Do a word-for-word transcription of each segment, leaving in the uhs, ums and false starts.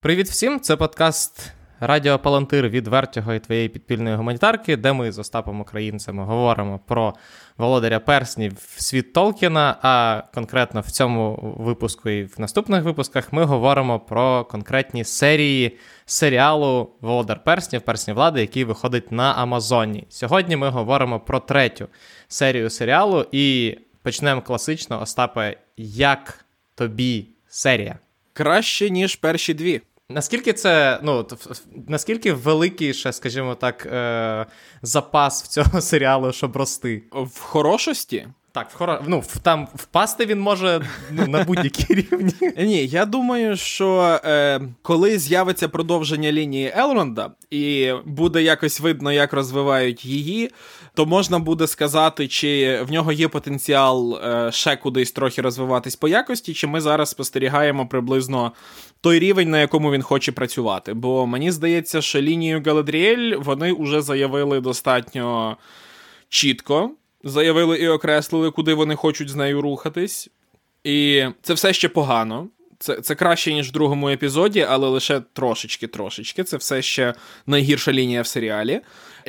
Привіт всім, це подкаст Радіо Палантир від Вертіго і твоєї підпільної гуманітарки, де ми з Остапом Українцем говоримо про Володаря Перснів, світ Толкіна, а конкретно в цьому випуску і в наступних випусках ми говоримо про конкретні серії серіалу Володар Перснів, Персні влади, який виходить на Амазоні. Сьогодні ми говоримо про третю серію серіалу і почнемо класично. Остапе, як тобі серія? Краще, ніж перші дві. Наскільки це, ну, наскільки великий ще, скажімо так, е- запас в цього серіалу, щоб рости? В хорошості? Так, в хоро... ну, в, там впасти він може ну, на будь-якій рівні. Ні, я думаю, що е, коли з'явиться продовження лінії Елронда і буде якось видно, як розвивають її, то можна буде сказати, чи в нього є потенціал е, ще кудись трохи розвиватись по якості, чи ми зараз спостерігаємо приблизно той рівень, на якому він хоче працювати. Бо мені здається, що лінію Галадріель вони вже заявили достатньо чітко. Заявили і окреслили, куди вони хочуть з нею рухатись. І це все ще погано. Це, це краще, ніж в другому епізоді, але лише трошечки-трошечки. Це все ще найгірша лінія в серіалі.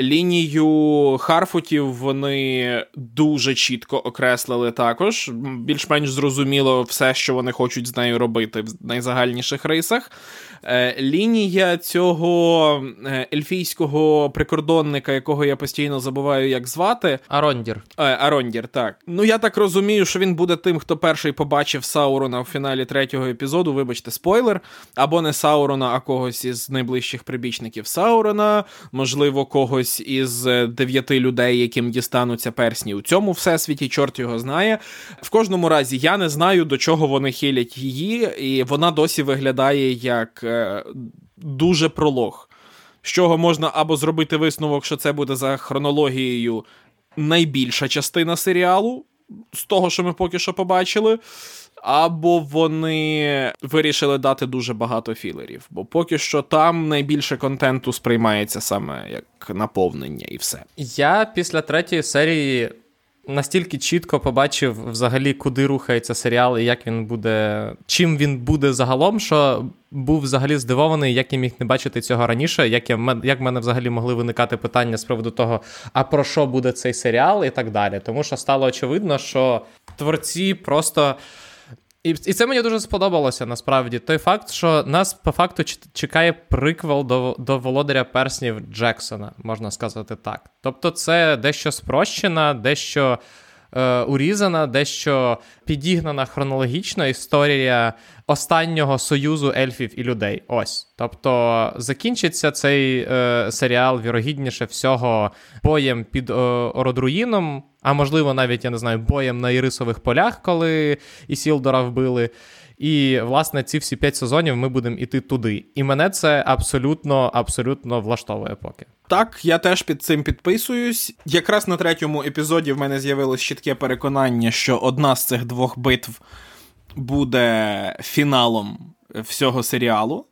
Лінію Харфутів вони дуже чітко окреслили також. Більш-менш зрозуміло все, що вони хочуть з нею робити в найзагальніших рисах. Лінія цього ельфійського прикордонника, якого я постійно забуваю, як звати. Арондір. Арондір, так. Ну, я так розумію, що він буде тим, хто перший побачив Саурона в фіналі третього епізоду. Вибачте, спойлер. Або не Саурона, а когось із найближчих прибічників Саурона. Можливо, когось із дев'яти людей, яким дістануться персні у цьому всесвіті. Чорт його знає. В кожному разі, я не знаю, до чого вони хилять її, і вона досі виглядає як дуже пролог, з чого можна або зробити висновок, що це буде за хронологією найбільша частина серіалу, з того, що ми поки що побачили, або вони вирішили дати дуже багато філерів, бо поки що там найбільше контенту сприймається саме як наповнення і все. Я після третьої серії настільки чітко побачив взагалі, куди рухається серіал і як він буде, чим він буде загалом, що був взагалі здивований, як я міг не бачити цього раніше, як, я, як в мене взагалі могли виникати питання з приводу того, а про що буде цей серіал і так далі. Тому що стало очевидно, що творці просто... І, і це мені дуже сподобалося, насправді. Той факт, що нас, по факту, чекає приквел до, до Володаря Перснів Джексона, можна сказати так. Тобто це дещо спрощена, дещо е, урізана, дещо підігнана хронологічно історія останнього союзу ельфів і людей. Ось. Тобто закінчиться цей е, серіал, вірогідніше всього, боєм під е, Ородруїном, а можливо навіть, я не знаю, боєм на Ірисових полях, коли Ісілдора вбили. І, власне, ці всі п'ять сезонів ми будемо іти туди. І мене це абсолютно, абсолютно влаштовує поки. Так, я теж під цим підписуюсь. Якраз на третьому епізоді в мене з'явилось чітке переконання, що одна з цих двох битв буде фіналом всього серіалу.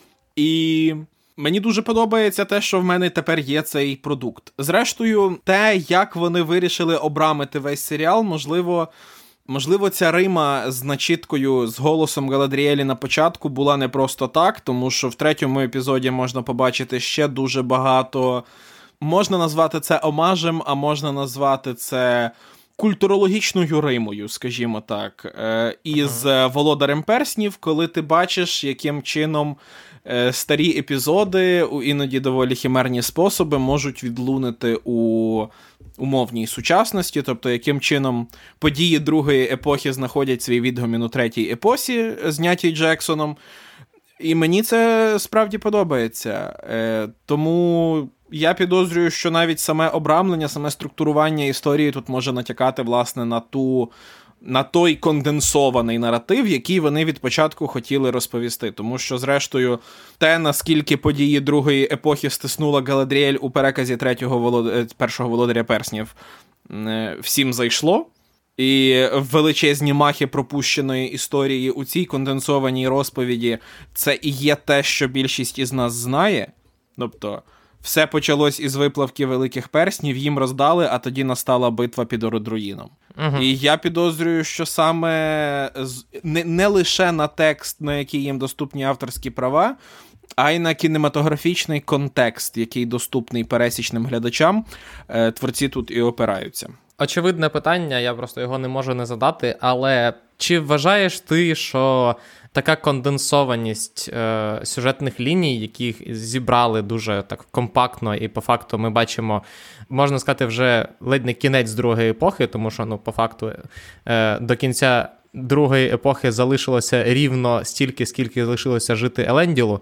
І мені дуже подобається те, що в мене тепер є цей продукт. Зрештою, те, як вони вирішили обрамити весь серіал, можливо, можливо, ця Рима з начіткою, з голосом Галадріелі на початку була не просто так, тому що в третьому епізоді можна побачити ще дуже багато. Можна назвати це омажем, а можна назвати це культурологічною Римою, скажімо так, із Володарем Перснів, коли ти бачиш, яким чином старі епізоди у іноді доволі химерні способи можуть відлунити у умовній сучасності, тобто яким чином події другої епохи знаходять свій відгомін у третій епосі, знятій Джексоном. І мені це справді подобається. Тому я підозрюю, що навіть саме обрамлення, саме структурування історії тут може натякати, власне, на ту, на той конденсований наратив, який вони від початку хотіли розповісти. Тому що, зрештою, те, наскільки події другої епохи стиснула Галадріель у переказі третього волод... першого Володаря Перснів, всім зайшло. І величезні махи пропущеної історії у цій конденсованій розповіді – це і є те, що більшість із нас знає. Тобто все почалось із виплавки великих перснів, їм роздали, а тоді настала битва під Оrodruїном. Угу. І я підозрюю, що саме не, не лише на текст, на який їм доступні авторські права, а й на кінематографічний контекст, який доступний пересічним глядачам, творці тут і опираються. Очевидне питання, я просто його не можу не задати, але чи вважаєш ти, що така конденсованість е, сюжетних ліній, яких зібрали дуже так компактно, і по факту ми бачимо, можна сказати, вже ледь не кінець другої епохи, тому що, ну, по факту, е, до кінця другої епохи залишилося рівно стільки, скільки залишилося жити Еленділу.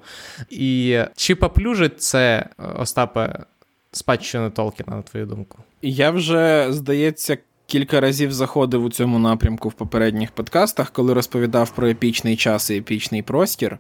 І чи поплюжить це, Остапе, спадщину Толкіна, на твою думку? Я вже, здається, кілька разів заходив у цьому напрямку в попередніх подкастах, коли розповідав про епічний час і епічний простір.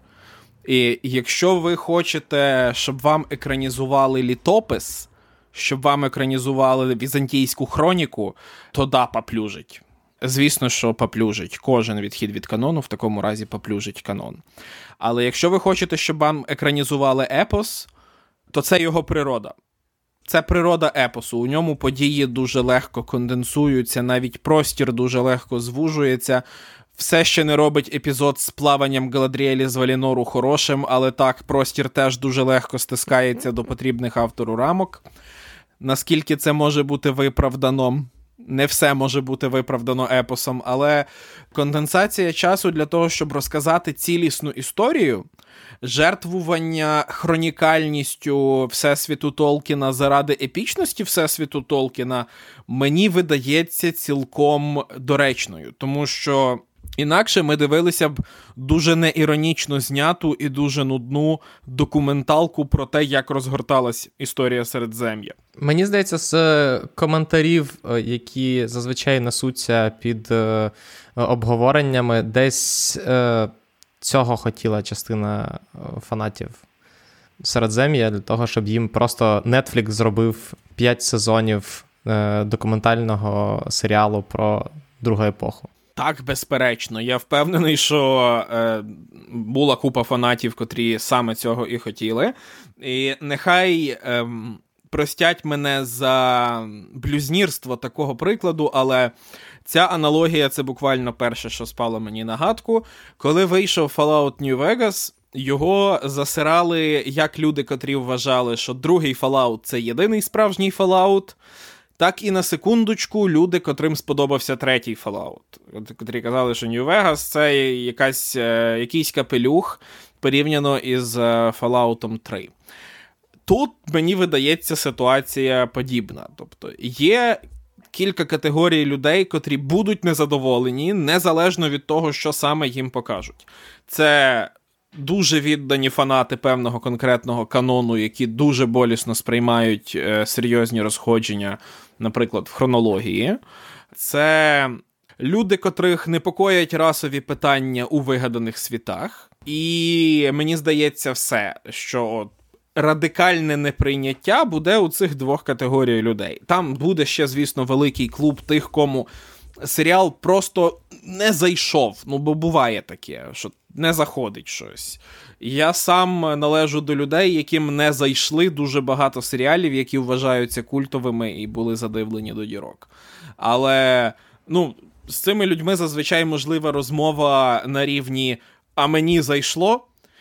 І якщо ви хочете, щоб вам екранізували літопис, щоб вам екранізували візантійську хроніку, то да, поплюжить. Звісно, що поплюжить. Кожен відхід від канону в такому разі поплюжить канон. Але якщо ви хочете, щоб вам екранізували епос, то це його природа. Це природа епосу. У ньому події дуже легко конденсуються, навіть простір дуже легко звужується. Все ще не робить епізод з плаванням Галадріелі з Валінору хорошим, але так, простір теж дуже легко стискається до потрібних автору рамок. Наскільки це може бути виправдано? Не все може бути виправдано епосом, але конденсація часу для того, щоб розказати цілісну історію, жертвування хронікальністю Всесвіту Толкіна заради епічності Всесвіту Толкіна мені видається цілком доречною, тому що інакше ми дивилися б дуже неіронічно зняту і дуже нудну документалку про те, як розгорталась історія Середзем'я. Мені здається, з коментарів, які зазвичай несуться під обговореннями, десь цього хотіла частина фанатів Середзем'я, для того, щоб їм просто Netflix зробив п'ять сезонів документального серіалу про другу епоху. Так, безперечно. Я впевнений, що е, була купа фанатів, котрі саме цього і хотіли. І нехай е, простять мене за блюзнірство такого прикладу, але ця аналогія – це буквально перше, що спало мені на гадку. Коли вийшов Fallout New Vegas, його засирали як люди, котрі вважали, що другий Fallout – це єдиний справжній Fallout, так і на секундочку люди, котрим сподобався третій Fallout, котрі казали, що New Vegas – це якась, якийсь капелюх порівняно із Fallout три. Тут, мені видається, ситуація подібна. Тобто є кілька категорій людей, котрі будуть незадоволені, незалежно від того, що саме їм покажуть. Це дуже віддані фанати певного конкретного канону, які дуже болісно сприймають е, серйозні розходження, наприклад, в хронології. Це люди, котрих непокоять расові питання у вигаданих світах. І мені здається все, що от радикальне неприйняття буде у цих двох категорій людей. Там буде ще, звісно, великий клуб тих, кому серіал просто не зайшов. Ну, бо буває таке, що не заходить щось. Я сам належу до людей, яким не зайшли дуже багато серіалів, які вважаються культовими і були задивлені до дірок. Але, ну, з цими людьми зазвичай можлива розмова на рівні «а мені зайшло»,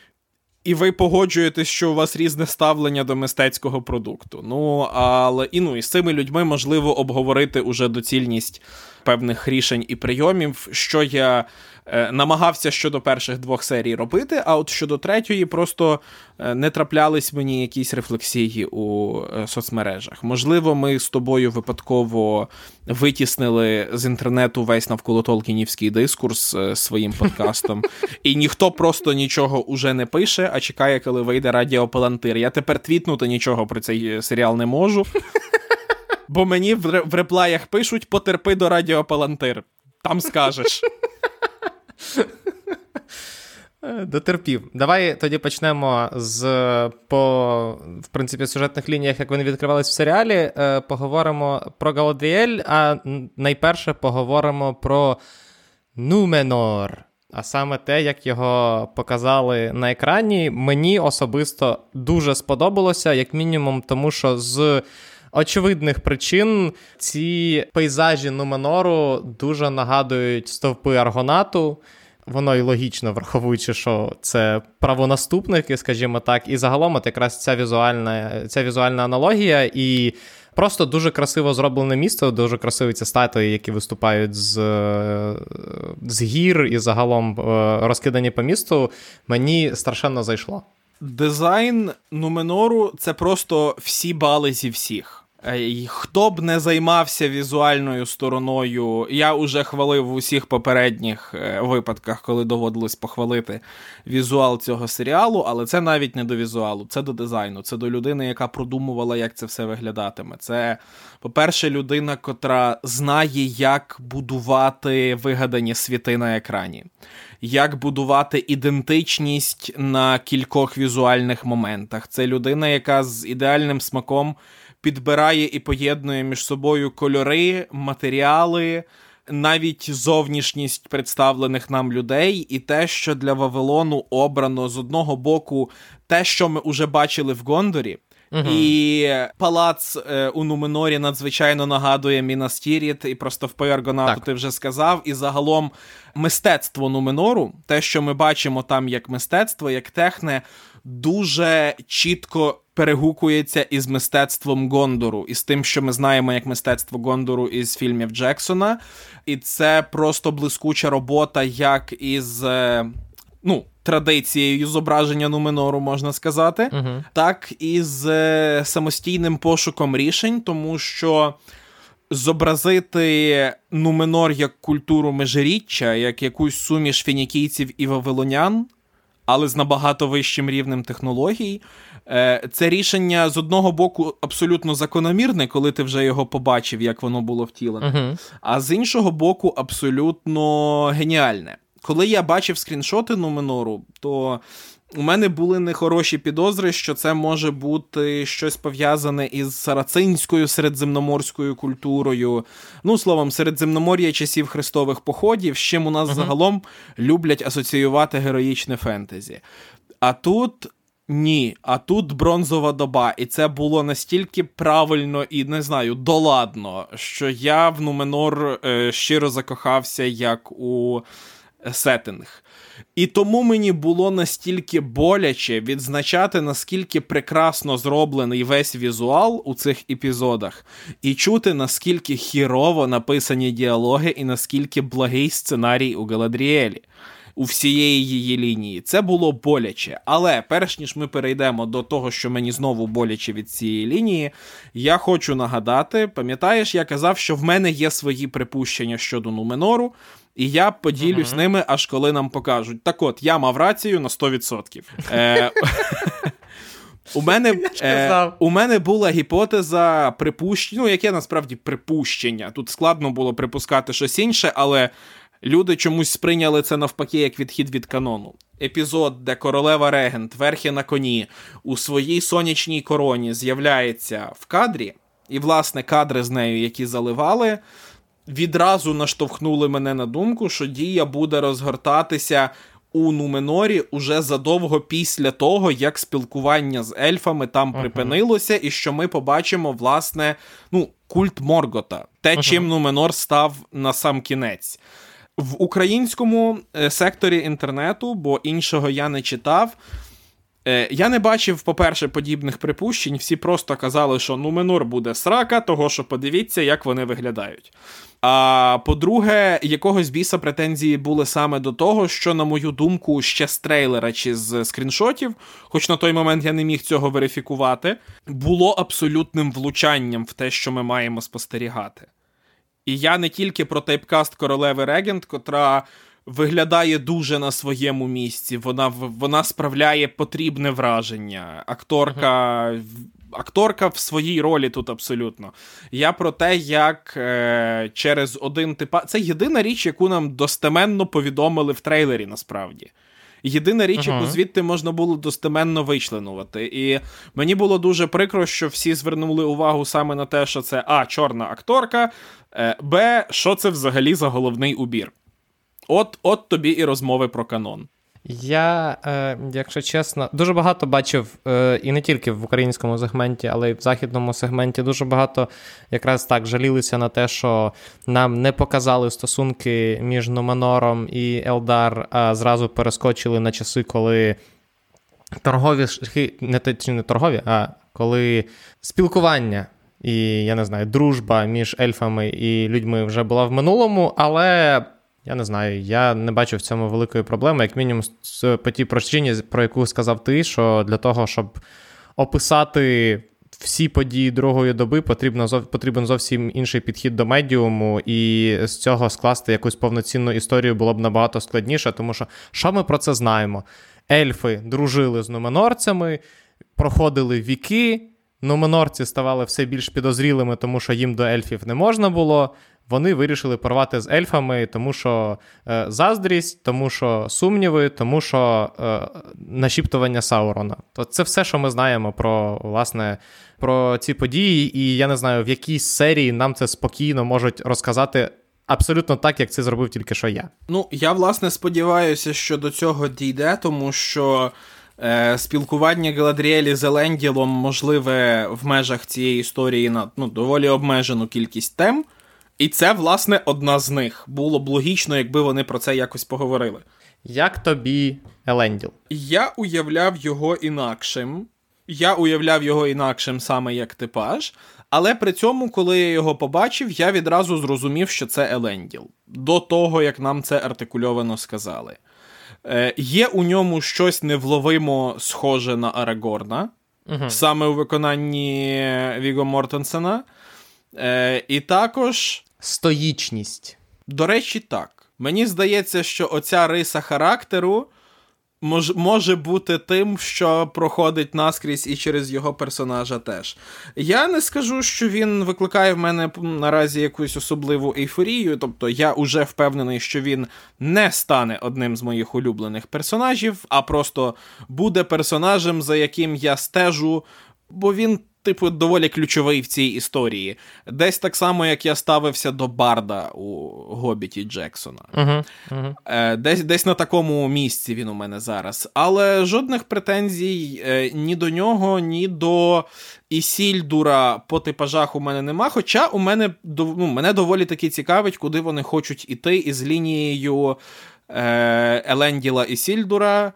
і ви погоджуєтесь, що у вас різне ставлення до мистецького продукту. Ну, але і, ну, і з цими людьми можливо обговорити уже доцільність певних рішень і прийомів, що я е, намагався щодо перших двох серій робити, а от щодо третьої просто е, не траплялись мені якісь рефлексії у е, соцмережах. Можливо, ми з тобою випадково витіснили з інтернету весь навколо толкінівський дискурс е, своїм подкастом, і ніхто просто нічого уже не пише, а чекає, коли вийде Радіо Палантир. Я тепер твітнути нічого про цей серіал не можу. Бо мені в реплаях пишуть «потерпи до Радіо Палантир». Там скажеш. Дотерпів. Давай тоді почнемо з, по, в принципі, сюжетних лініях, як вони відкривались в серіалі. Поговоримо про Галадріель, а найперше поговоримо про Нуменор. а саме те, як його показали на екрані, мені особисто дуже сподобалося, як мінімум тому, що з очевидних причин ці пейзажі Нуменору дуже нагадують стовпи Аргонату. Воно і логічно, враховуючи, що це правонаступники, скажімо так, і загалом от якраз ця візуальна, ця візуальна аналогія і просто дуже красиво зроблене місто, дуже красиві ці статуї, які виступають з, з гір і загалом розкидані по місту, мені страшенно зайшло. Дизайн Нуменору – це просто всі бали зі всіх. Хто б не займався візуальною стороною, я уже хвалив в усіх попередніх випадках, коли доводилось похвалити візуал цього серіалу, але це навіть не до візуалу, це до дизайну, це до людини, яка продумувала, як це все виглядатиме. Це, по-перше, людина, котра знає, як будувати вигадані світи на екрані, як будувати ідентичність на кількох візуальних моментах. Це людина, яка з ідеальним смаком підбирає і поєднує між собою кольори, матеріали, навіть зовнішність представлених нам людей і те, що для Вавилону обрано з одного боку те, що ми вже бачили в Гондорі, угу. І палац е, у Нуменорі надзвичайно нагадує Мінас Тіріт, і про стовпи Аргонату ти вже сказав, і загалом мистецтво Нуменору, те, що ми бачимо там як мистецтво, як техне, дуже чітко перегукується із мистецтвом Гондору, із тим, що ми знаємо як мистецтво Гондору із фільмів Джексона. І це просто блискуча робота як із, ну, традицією зображення Нуменору, можна сказати, uh-huh. так і з самостійним пошуком рішень, тому що зобразити Нуменор як культуру межиріччя, як якусь суміш фінікійців і вавилонян, але з набагато вищим рівнем технологій, це рішення, з одного боку, абсолютно закономірне, коли ти вже його побачив, як воно було втілене, uh-huh. а з іншого боку, абсолютно геніальне. Коли я бачив скріншоти Нуменору, то у мене були нехороші підозри, що це може бути щось пов'язане із сарацинською середземноморською культурою. Ну, словом, Середземномор'я часів хрестових походів, з чим у нас uh-huh. загалом люблять асоціювати героїчне фентезі. А тут ні, а тут бронзова доба, і це було настільки правильно і, не знаю, доладно, що я в Нуменор е, щиро закохався, як у сеттинг. І тому мені було настільки боляче відзначати, наскільки прекрасно зроблений весь візуал у цих епізодах, і чути, наскільки хірово написані діалоги, і наскільки благий сценарій у Галадріелі, у всієї її лінії. Це було боляче. Але перш ніж ми перейдемо до того, що мені знову боляче від цієї лінії, я хочу нагадати, пам'ятаєш, я казав, що в мене є свої припущення щодо Нуменору, і я поділюсь uh-huh. ними, аж коли нам покажуть. Так от, я мав рацію на сто відсотків. Е, у, мене, е, у мене була гіпотеза припущення, ну, яке насправді припущення. Тут складно було припускати щось інше, але люди чомусь сприйняли це навпаки як відхід від канону. Епізод, де королева-регент верхи на коні у своїй сонячній короні з'являється в кадрі, і, власне, кадри з нею, які заливали, відразу наштовхнули мене на думку, що дія буде розгортатися у Нуменорі уже задовго після того, як спілкування з ельфами там uh-huh. припинилося, і що ми побачимо, власне, ну, культ Моргота. Те, uh-huh. чим Нуменор став на сам кінець. В українському секторі інтернету, бо іншого я не читав, я не бачив, по-перше, подібних припущень. Всі просто казали, що Нуменор буде срака, того, що подивіться, як вони виглядають. А по-друге, якогось біса претензії були саме до того, що, на мою думку, ще з трейлера чи з скріншотів, хоч на той момент я не міг цього верифікувати, було абсолютним влучанням в те, що ми маємо спостерігати. І я не тільки про тайпкаст королеви Регент, котра виглядає дуже на своєму місці, вона, вона справляє потрібне враження. Акторка, uh-huh. акторка в своїй ролі тут абсолютно. Я про те, як е, через один типа... Це єдина річ, яку нам достеменно повідомили в трейлері, насправді. Єдина річ, uh-huh. яку звідти можна було достеменно вичленувати. І мені було дуже прикро, що всі звернули увагу саме на те, що це а. чорна акторка, б. що це взагалі за головний убір. От, от тобі і розмови про канон. Я, е, якщо чесно, дуже багато бачив, е, і не тільки в українському сегменті, але й в західному сегменті, дуже багато якраз так жалілися на те, що нам не показали стосунки між Нуменором і Елдар, а зразу перескочили на часи, коли торгові шляхи, не, чи не торгові, а коли спілкування і, я не знаю, дружба між ельфами і людьми вже була в минулому, але... Я не знаю, я не бачу в цьому великої проблеми, як мінімум по тій причині, про яку сказав ти, що для того, щоб описати всі події другої доби, потрібно, потрібен зовсім інший підхід до медіуму, і з цього скласти якусь повноцінну історію було б набагато складніше, тому що що ми про це знаємо? Ельфи дружили з нуменорцями, проходили віки, нуменорці ставали все більш підозрілими, тому що їм до ельфів не можна було. Вони вирішили порвати з ельфами, тому що е, заздрість, тому що сумніви, тому що е, нашіптування Саурона. То це все, що ми знаємо про, власне, про ці події, і я не знаю, в якій серії нам це спокійно можуть розказати абсолютно так, як це зробив тільки що я. Ну, я, власне, сподіваюся, що до цього дійде, тому що е, спілкування Галадріелі з Еленділом можливе в межах цієї історії на ну, доволі обмежену кількість тем. І це, власне, одна з них. Було б логічно, якби вони про це якось поговорили. Як тобі Еленділ? Я уявляв його інакшим. Я уявляв його інакшим саме як типаж. Але при цьому, коли я його побачив, я відразу зрозумів, що це Еленділ. До того, як нам це артикульовано сказали. Е, є у ньому щось невловимо схоже на Арагорна. Угу. Саме у виконанні Віго Мортенсена. Е, і також... Стоїчність. До речі, так. Мені здається, що оця риса характеру мож, може бути тим, що проходить наскрізь і через його персонажа теж. Я не скажу, що він викликає в мене наразі якусь особливу ейфорію, тобто я уже впевнений, що він не стане одним з моїх улюблених персонажів, а просто буде персонажем, за яким я стежу, бо він типу, доволі ключовий в цій історії. Десь так само, як я ставився до Барда у «Гобіті» Джексона. Uh-huh, uh-huh. Десь, десь на такому місці він у мене зараз. Але жодних претензій ні до нього, ні до Ісільдура по типажах у мене нема. Хоча у мене, ну, мене доволі таки цікавить, куди вони хочуть іти із лінією Еленділа Ісільдура.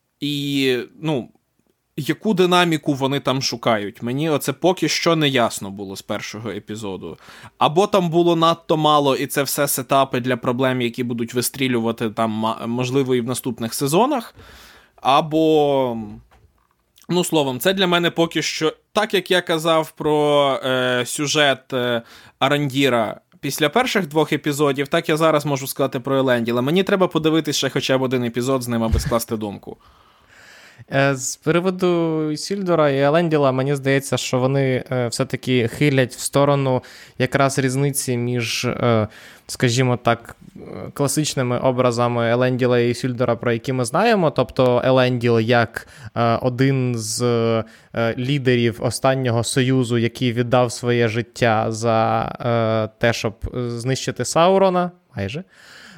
І, ну, яку динаміку вони там шукають. Мені оце поки що не ясно було з першого епізоду. Або там було надто мало, і це все сетапи для проблем, які будуть вистрілювати там, можливо, і в наступних сезонах. Або, ну, словом, це для мене поки що, так як я казав про е, сюжет е, Арандіра після перших двох епізодів, так я зараз можу сказати про Еленділа. Мені треба подивитися ще хоча б один епізод з ним, аби скласти думку. З приводу Ісільдура і Еленділа, мені здається, що вони е, все-таки хилять в сторону якраз різниці між, е, скажімо так, класичними образами Еленділа і Ісільдура, про які ми знаємо. Тобто Еленділ як е, один з е, лідерів останнього союзу, який віддав своє життя за е, те, щоб знищити Саурона, майже.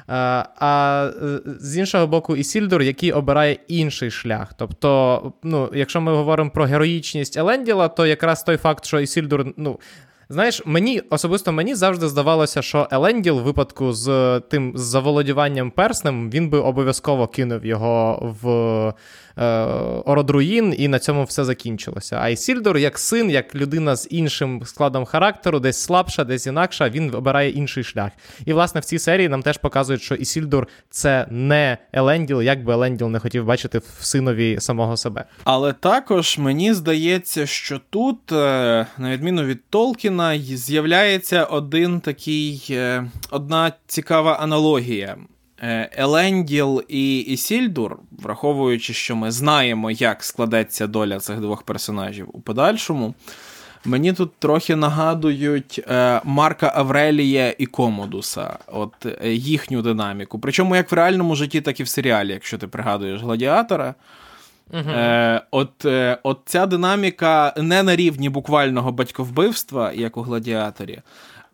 А з іншого боку, Ісільдур, який обирає інший шлях. Тобто, ну, якщо ми говоримо про героїчність Еленділа, то якраз той факт, що Ісільдур, ну, знаєш, мені, особисто мені завжди здавалося, що Еленділ в випадку з тим з заволодіванням перснем, він би обов'язково кинув його в е, Ородруїн, і на цьому все закінчилося. А Ісільдур, як син, як людина з іншим складом характеру, десь слабша, десь інакша, він обирає інший шлях. І, власне, в цій серії нам теж показують, що Ісільдур – це не Еленділ, як би Еленділ не хотів бачити в синові самого себе. Але також мені здається, що тут, на відміну від Толкіна, з'являється один такий, одна цікава аналогія. Еленділ і Ісільдур, враховуючи, що ми знаємо, як складеться доля цих двох персонажів у подальшому, мені тут трохи нагадують Марка Аврелія і Комодуса, от їхню динаміку. Причому як в реальному житті, так і в серіалі, якщо ти пригадуєш «Гладіатора». Uh-huh. Е, от, е, от ця динаміка не на рівні буквального батьковбивства, як у «Гладіаторі»,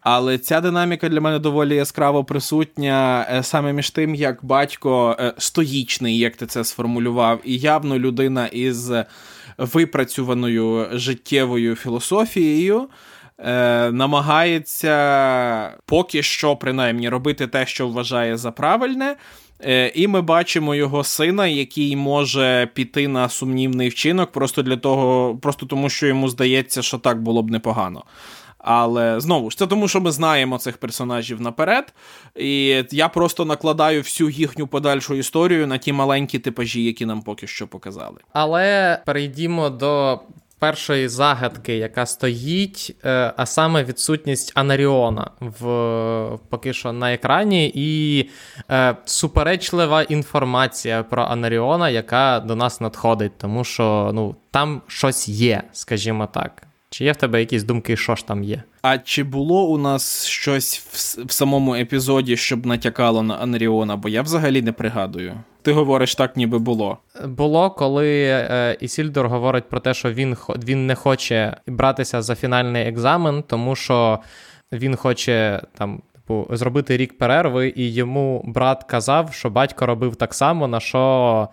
Але ця динаміка для мене доволі яскраво присутня саме між тим, як батько стоїчний, як ти це сформулював, і явно людина із випрацьованою життєвою філософією, е, намагається поки що, принаймні, робити те, що вважає за правильне, е, і ми бачимо його сина, який може піти на сумнівний вчинок просто для того, просто тому, що йому здається, що так було б непогано. Але, знову ж, це тому, що ми знаємо цих персонажів наперед, і я просто накладаю всю їхню подальшу історію на ті маленькі типажі, які нам поки що показали. Але перейдімо до першої загадки, яка стоїть, а саме відсутність Анаріона в, поки що на екрані, і е, суперечлива інформація про Анаріона, яка до нас надходить, тому що ну, там щось є, скажімо так. Чи є в тебе якісь думки, що ж там є? А чи було у нас щось в, в самому епізоді, щоб натякало на Анаріона? Бо я взагалі не пригадую. Ти говориш так, ніби було. Було, коли е, Ісільдур говорить про те, що він, він не хоче братися за фінальний екзамен, тому що він хоче там типу, зробити рік перерви, і йому брат казав, що батько робив так само, на що...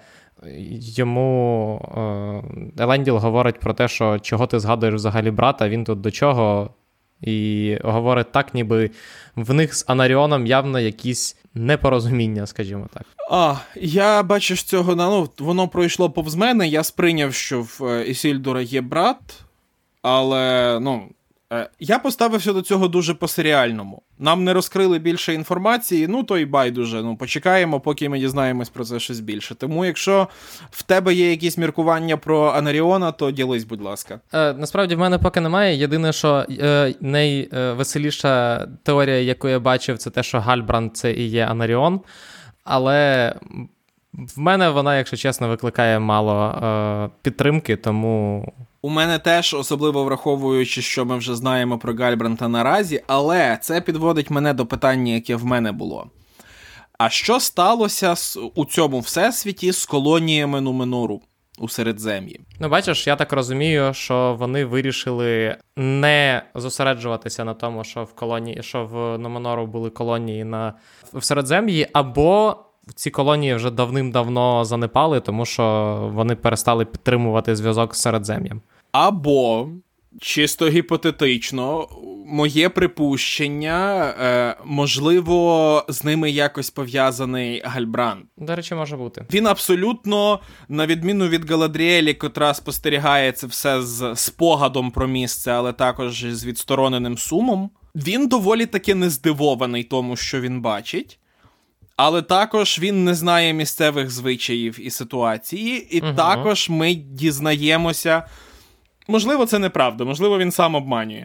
Йому е, Еленділ говорить про те, що чого ти згадуєш взагалі брата, він тут до чого, і говорить так, ніби в них з Анаріоном явно якісь непорозуміння, скажімо так. А, я бачиш цього, ну, воно пройшло повз мене, я сприйняв, що в Ісільдура є брат, але, ну, я поставився до цього дуже по-серіальному. Нам не розкрили більше інформації, ну то й байдуже, ну почекаємо, поки ми дізнаємось про це щось більше. Тому якщо в тебе є якісь міркування про Анаріона, то ділись, будь ласка. Е, насправді в мене поки немає. Єдине, що е, найвеселіша теорія, яку я бачив, це те, що Гальбранд це і є Анаріон. Але в мене вона, якщо чесно, викликає мало е, підтримки, тому... У мене теж, особливо враховуючи, що ми вже знаємо про Гальбранта наразі, але це підводить мене до питання, яке в мене було. А що сталося у цьому всесвіті з колоніями Нуменору у Середзем'ї? Ну, бачиш, я так розумію, що вони вирішили не зосереджуватися на тому, що в колонії, що в Нуменору були колонії на в Середзем'ї, або ці колонії вже давним-давно занепали, тому що вони перестали підтримувати зв'язок з Середзем'ям. Або, чисто гіпотетично, моє припущення, е, можливо, з ними якось пов'язаний Гальбранд. До речі, може бути. Він абсолютно, на відміну від Галадріелі, котра спостерігає це все з спогадом про місце, але також з відстороненим сумом, він доволі таки не здивований тому, що він бачить. Але також він не знає місцевих звичаїв і ситуації, і угу. також ми дізнаємося, можливо, це неправда, можливо, він сам обманює,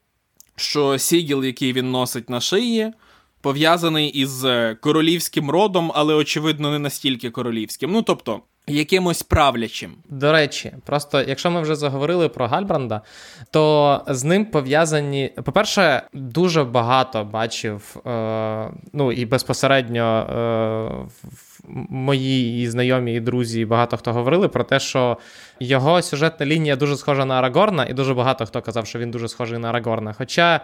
що сігіл, який він носить на шиї, пов'язаний із королівським родом, але, очевидно, не настільки королівським. Ну, тобто, якимось правлячим. До речі, просто, якщо ми вже заговорили про Гальбранда, то з ним пов'язані... По-перше, дуже багато бачив, е, ну, і безпосередньо е, мої і знайомі, і друзі, і багато хто говорили про те, що його сюжетна лінія дуже схожа на Арагорна, і дуже багато хто казав, що він дуже схожий на Арагорна. Хоча...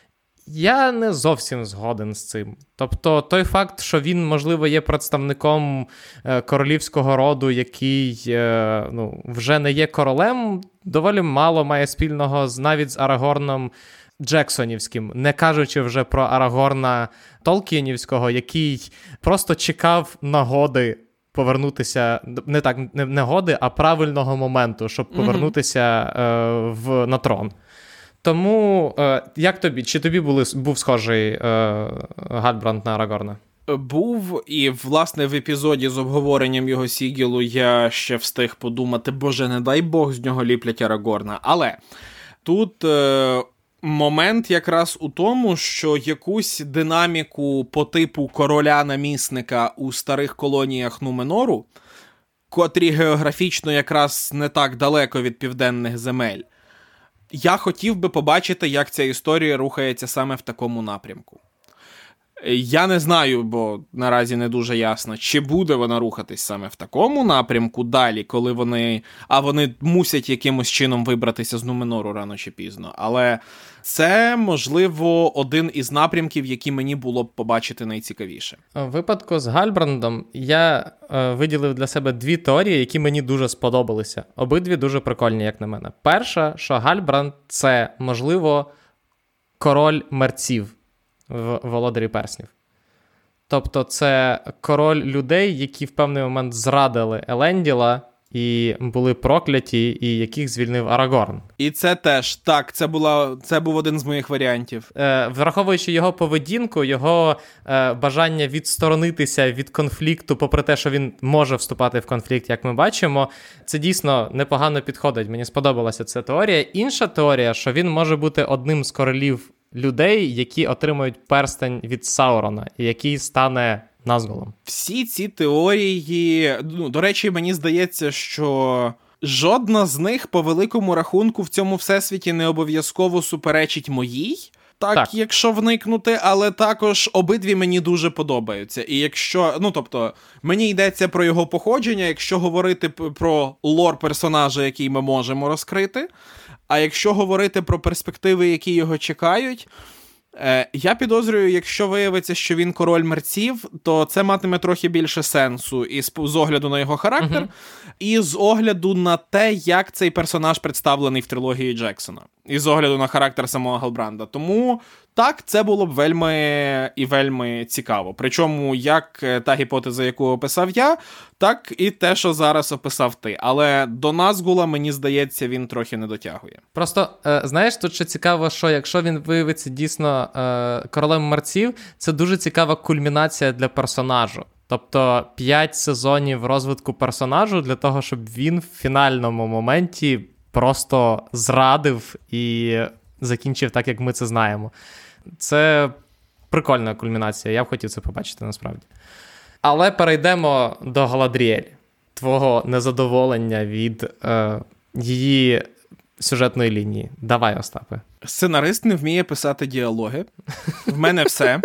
Я не зовсім згоден з цим. Тобто той факт, що він, можливо, є представником е, королівського роду, який е, ну, вже не є королем, доволі мало має спільного з, навіть з Арагорном Джексонівським, не кажучи вже про Арагорна Толкієнівського, який просто чекав нагоди повернутися, не так, не нагоди, а правильного моменту, щоб повернутися е, в, на трон. Тому, е, як тобі? Чи тобі були, був схожий е, Гальбранд на Арагорна? Був, і, власне, в епізоді з обговоренням його сігілу я ще встиг подумати, боже, не дай Бог, з нього ліплять Арагорна. Але тут е, момент якраз у тому, що якусь динаміку по типу короля-намісника у старих колоніях Нуменору, котрі географічно якраз не так далеко від південних земель, я хотів би побачити, як ця історія рухається саме в такому напрямку. Я не знаю, бо наразі не дуже ясно, чи буде вона рухатись саме в такому напрямку далі, коли вони... А вони мусять якимось чином вибратися з Нуменору рано чи пізно. Але це, можливо, один із напрямків, які мені було б побачити найцікавіше. У випадку з Гальбрандом я е, виділив для себе дві теорії, які мені дуже сподобалися. Обидві дуже прикольні, як на мене. Перша, що Гальбранд – це, можливо, король мерців в «Володарі перснів». Тобто це король людей, які в певний момент зрадили Еленділа і були прокляті, і яких звільнив Арагорн. І це теж, так, це, була, це був один з моїх варіантів. Е, враховуючи його поведінку, його е, бажання відсторонитися від конфлікту, попри те, що він може вступати в конфлікт, як ми бачимо, це дійсно непогано підходить. Мені сподобалася ця теорія. Інша теорія, що він може бути одним з королів людей, які отримують перстень від Саурона, і який стане Назгулом. Всі ці теорії, ну, до речі, мені здається, що жодна з них по великому рахунку в цьому всесвіті не обов'язково суперечить моїй, так, так, якщо вникнути, але також обидві мені дуже подобаються. І якщо, ну, тобто, мені йдеться про його походження, якщо говорити про лор персонажа, який ми можемо розкрити, а якщо говорити про перспективи, які його чекають, е, я підозрюю, якщо виявиться, що він король мерців, то це матиме трохи більше сенсу і з, з огляду на його характер, uh-huh. і з огляду на те, як цей персонаж представлений в трилогії Джексона. І з огляду на характер самого Галбранда. Тому, так, це було б вельми і вельми цікаво. Причому, як та гіпотеза, яку описав я, так і те, що зараз описав ти. Але до Назгула, мені здається, він трохи не дотягує. Просто, е, знаєш, тут ще цікаво, що якщо він виявиться дійсно е, королем мерців, це дуже цікава кульмінація для персонажу. Тобто п'ять сезонів розвитку персонажу для того, щоб він в фінальному моменті просто зрадив і закінчив так, як ми це знаємо. Це прикольна кульмінація, я б хотів це побачити насправді. Але перейдемо до Галадріель, твого незадоволення від е, її сюжетної лінії. Давай, Остапе. Сценарист не вміє писати діалоги. В мене все.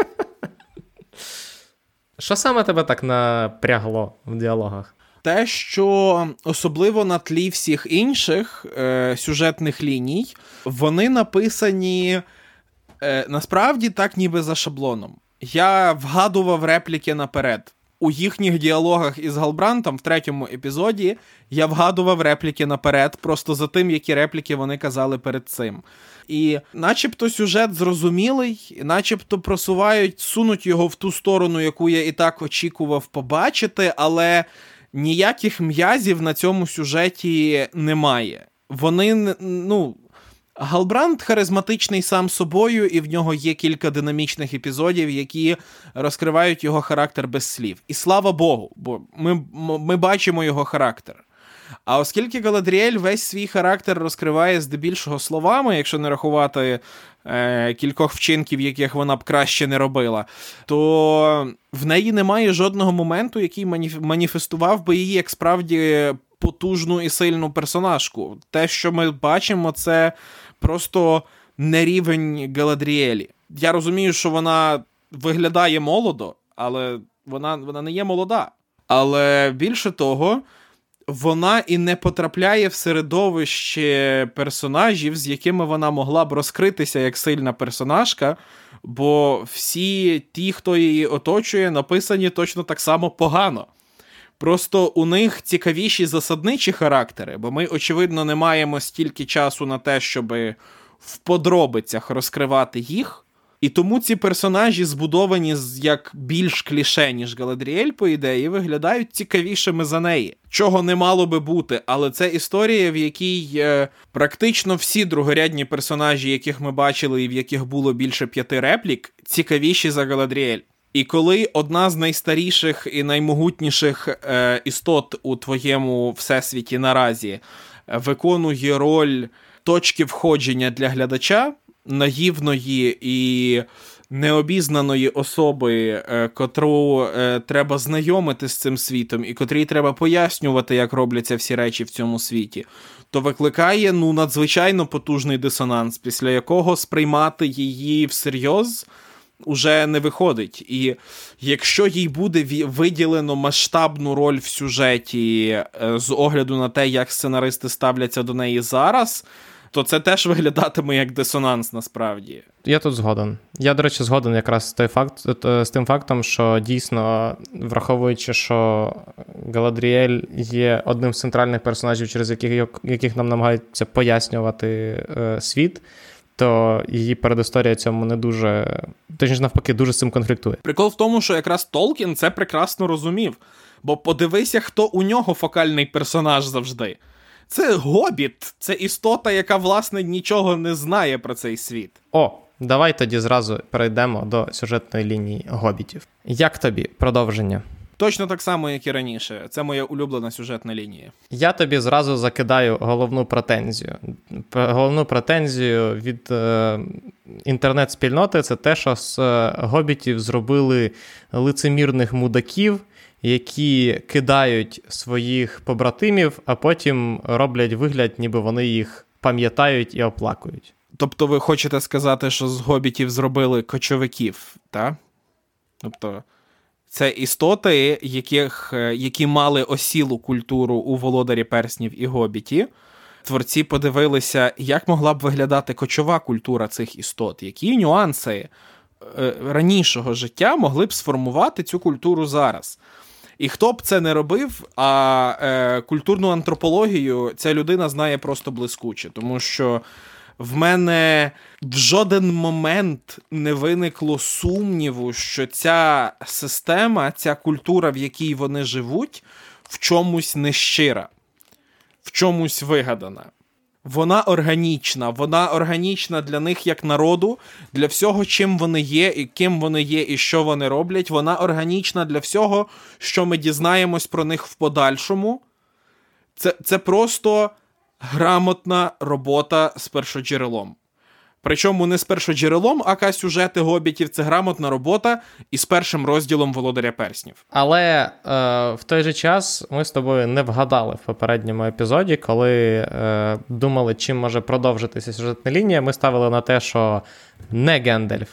Що саме тебе так напрягло в діалогах? Те, що особливо на тлі всіх інших е, сюжетних ліній, вони написані е, насправді так ніби за шаблоном. Я вгадував репліки наперед. У їхніх діалогах із Галбрандом в третьому епізоді я вгадував репліки наперед, просто за тим, які репліки вони казали перед цим. І начебто сюжет зрозумілий, начебто просувають, сунуть його в ту сторону, яку я і так очікував побачити, але ніяких м'язів на цьому сюжеті немає. Вони, ну, Галбранд харизматичний сам собою, і в нього є кілька динамічних епізодів, які розкривають його характер без слів. І слава Богу, бо ми, ми бачимо його характер. А оскільки Галадріель весь свій характер розкриває здебільшого словами, якщо не рахувати е, кількох вчинків, яких вона б краще не робила, то в неї немає жодного моменту, який маніф- маніфестував би її як справді потужну і сильну персонажку. Те, що ми бачимо, це просто не рівень Галадріелі. Я розумію, що вона виглядає молодо, але вона, вона не є молода. Але більше того, вона і не потрапляє в середовище персонажів, з якими вона могла б розкритися як сильна персонажка, бо всі ті, хто її оточує, написані точно так само погано. Просто у них цікавіші засадничі характери, бо ми, очевидно, не маємо стільки часу на те, щоб в подробицях розкривати їх. І тому ці персонажі збудовані як більш кліше, ніж Галадріель, по ідеї, виглядають цікавішими за неї. Чого не мало би бути, але це історія, в якій е, практично всі другорядні персонажі, яких ми бачили і в яких було більше п'яти реплік, цікавіші за Галадріель. І коли одна з найстаріших і наймогутніших е, істот у твоєму всесвіті наразі виконує роль точки входження для глядача, наївної і необізнаної особи, е, котру е, треба знайомити з цим світом і котрій треба пояснювати, як робляться всі речі в цьому світі, то викликає, ну, надзвичайно потужний дисонанс, після якого сприймати її всерйоз уже не виходить. І якщо їй буде виділено масштабну роль в сюжеті з огляду на те, як сценаристи ставляться до неї зараз, то це теж виглядатиме як дисонанс насправді. Я тут згоден. Я, до речі, згоден якраз з, той факт, з тим фактом, що дійсно, враховуючи, що Галадріель є одним з центральних персонажів, через яких, яких нам намагаються пояснювати е, світ, то її передісторія цьому не дуже, точніше навпаки, дуже з цим конфліктує. Прикол в тому, що якраз Толкін це прекрасно розумів. Бо подивися, хто у нього фокальний персонаж завжди. Це Гобіт, це істота, яка, власне, нічого не знає про цей світ. О, давай тоді зразу перейдемо до сюжетної лінії Гобітів. Як тобі продовження? Точно так само, як і раніше. Це моя улюблена сюжетна лінія. Я тобі зразу закидаю головну претензію. Головну претензію від е, інтернет-спільноти – це те, що з е, Гобітів зробили лицемірних мудаків, які кидають своїх побратимів, а потім роблять вигляд, ніби вони їх пам'ятають і оплакують. Тобто ви хочете сказати, що з Гобітів зробили кочовиків, так? Тобто це істоти, яких, які мали осілу культуру у Володарі перснів і Гобіті. Творці подивилися, як могла б виглядати кочова культура цих істот, які нюанси е, ранішого життя могли б сформувати цю культуру зараз. І хто б це не робив, а е, культурну антропологію ця людина знає просто блискуче, тому що в мене в жоден момент не виникло сумніву, що ця система, ця культура, в якій вони живуть, в чомусь нещира, в чомусь вигадана. Вона органічна, вона органічна для них як народу, для всього, чим вони є, і ким вони є, і що вони роблять. Вона органічна для всього, що ми дізнаємось про них в подальшому. Це, це просто грамотна робота з першоджерелом. Причому не з першоджерелом, а сюжети Гобітів – це грамотна робота із першим розділом Володаря перснів. Але е, в той же час ми з тобою не вгадали в попередньому епізоді, коли е, думали, чим може продовжитися сюжетна лінія. Ми ставили на те, що не Гендальф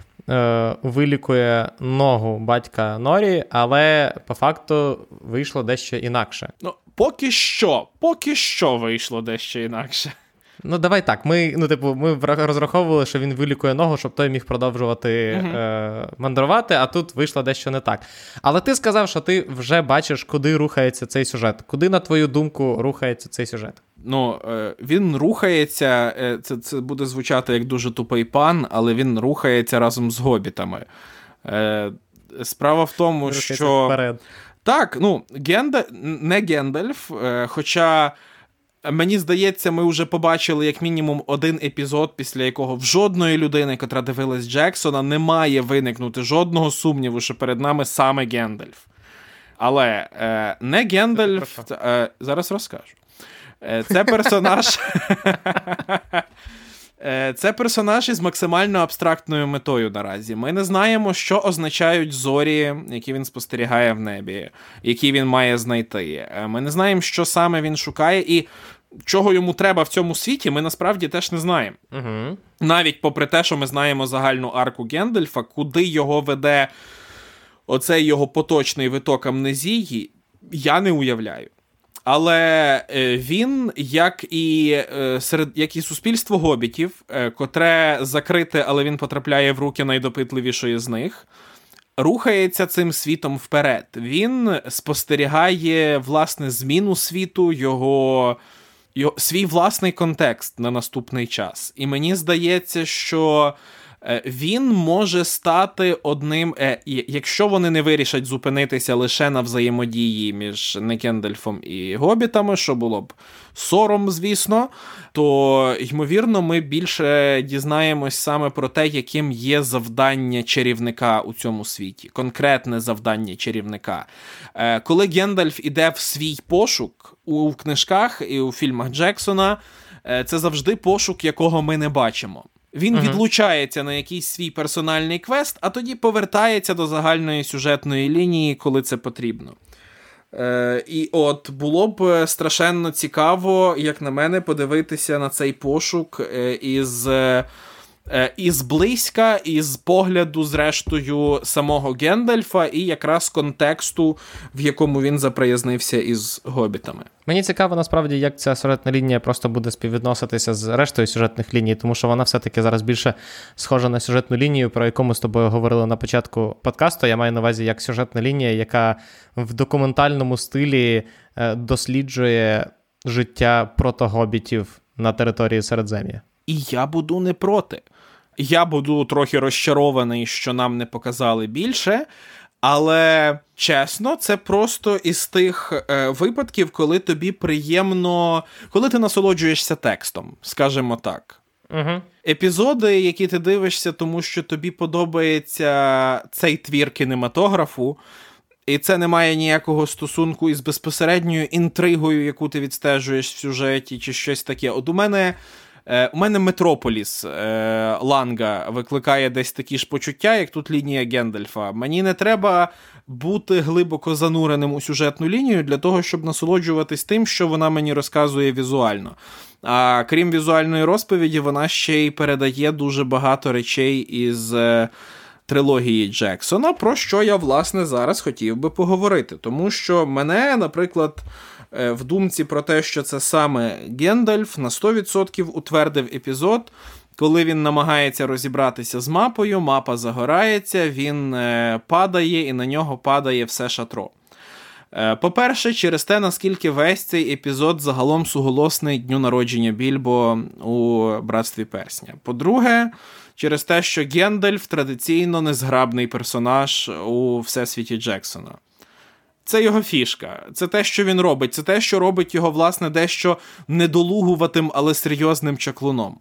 е, вилікує ногу батька Норі, але по факту вийшло дещо інакше. Ну, поки що, поки що вийшло дещо інакше. Ну, давай так, ми, ну, типу, ми розраховували, що він вилікує ногу, щоб той міг продовжувати uh-huh. е- мандрувати, а тут вийшло дещо не так. Але ти сказав, що ти вже бачиш, куди рухається цей сюжет. Куди, на твою думку, рухається цей сюжет? Ну, е- він рухається, е- це, це буде звучати як дуже тупий пан, але він рухається разом з Гобітами. Е- справа в тому, рухається що... вперед. Так, ну, Генда... не Гендальф, е- хоча... Мені здається, ми вже побачили як мінімум один епізод, після якого в жодної людини, котра дивилась Джексона, не має виникнути жодного сумніву, що перед нами саме Гендальф. Але е, не Гендальф... Е, зараз розкажу. Е, це персонаж... Це персонаж із максимально абстрактною метою наразі. Ми не знаємо, що означають зорі, які він спостерігає в небі, які він має знайти. Ми не знаємо, що саме він шукає, і чого йому треба в цьому світі, ми насправді теж не знаємо. Угу. Навіть попри те, що ми знаємо загальну арку Гендальфа, куди його веде оцей його поточний виток амнезії, я не уявляю. Але він, як і, серед, як і суспільство Гобітів, котре закрите, але він потрапляє в руки найдопитливішої з них, рухається цим світом вперед. Він спостерігає, власне, зміну світу, його, його свій власний контекст на наступний час. І мені здається, що він може стати одним, якщо вони не вирішать зупинитися лише на взаємодії між не Гендальфом і Гобітами, що було б сором, звісно, то, ймовірно, ми більше дізнаємось саме про те, яким є завдання чарівника у цьому світі. Конкретне завдання чарівника. Коли Гендальф іде в свій пошук у книжках і у фільмах Джексона, це завжди пошук, якого ми не бачимо. Він uh-huh. відлучається на якийсь свій персональний квест, а тоді повертається до загальної сюжетної лінії, коли це потрібно. Е, і от було б страшенно цікаво, як на мене, подивитися на цей пошук е, із е, І зблизька, і з погляду, зрештою, самого Гендальфа, і якраз контексту, в якому він заприязнився із гобітами. Мені цікаво, насправді, як ця сюжетна лінія просто буде співвідноситися з рештою сюжетних ліній, тому що вона все-таки зараз більше схожа на сюжетну лінію, про яку ми з тобою говорили на початку подкасту. Я маю на увазі як сюжетна лінія, яка в документальному стилі досліджує життя протогобітів на території Середзем'я. І я буду не проти. Я буду трохи розчарований, що нам не показали більше, але, чесно, це просто із тих е, випадків, коли тобі приємно, коли ти насолоджуєшся текстом, скажімо так. Угу. Епізоди, які ти дивишся, тому що тобі подобається цей твір кінематографу, і це не має ніякого стосунку із безпосередньою інтригою, яку ти відстежуєш в сюжеті, чи щось таке. От у мене... У мене Метрополіс е, Ланга викликає десь такі ж почуття, як тут лінія Гендальфа. Мені не треба бути глибоко зануреним у сюжетну лінію для того, щоб насолоджуватись тим, що вона мені розказує візуально. А крім візуальної розповіді, вона ще й передає дуже багато речей із е, трилогії Джексона, про що я, власне, зараз хотів би поговорити. Тому що мене, наприклад... в думці про те, що це саме Гендальф на сто відсотків утвердив епізод, коли він намагається розібратися з мапою, мапа загорається, він е, падає і на нього падає все шатро. Е, по-перше, через те, наскільки весь цей епізод загалом суголосний дню народження Більбо у Братстві Персня. По-друге, через те, що Гендальф традиційно незграбний персонаж у всесвіті Джексона. Це його фішка, це те, що він робить, це те, що робить його, власне, дещо недолугуватим, але серйозним чаклуном.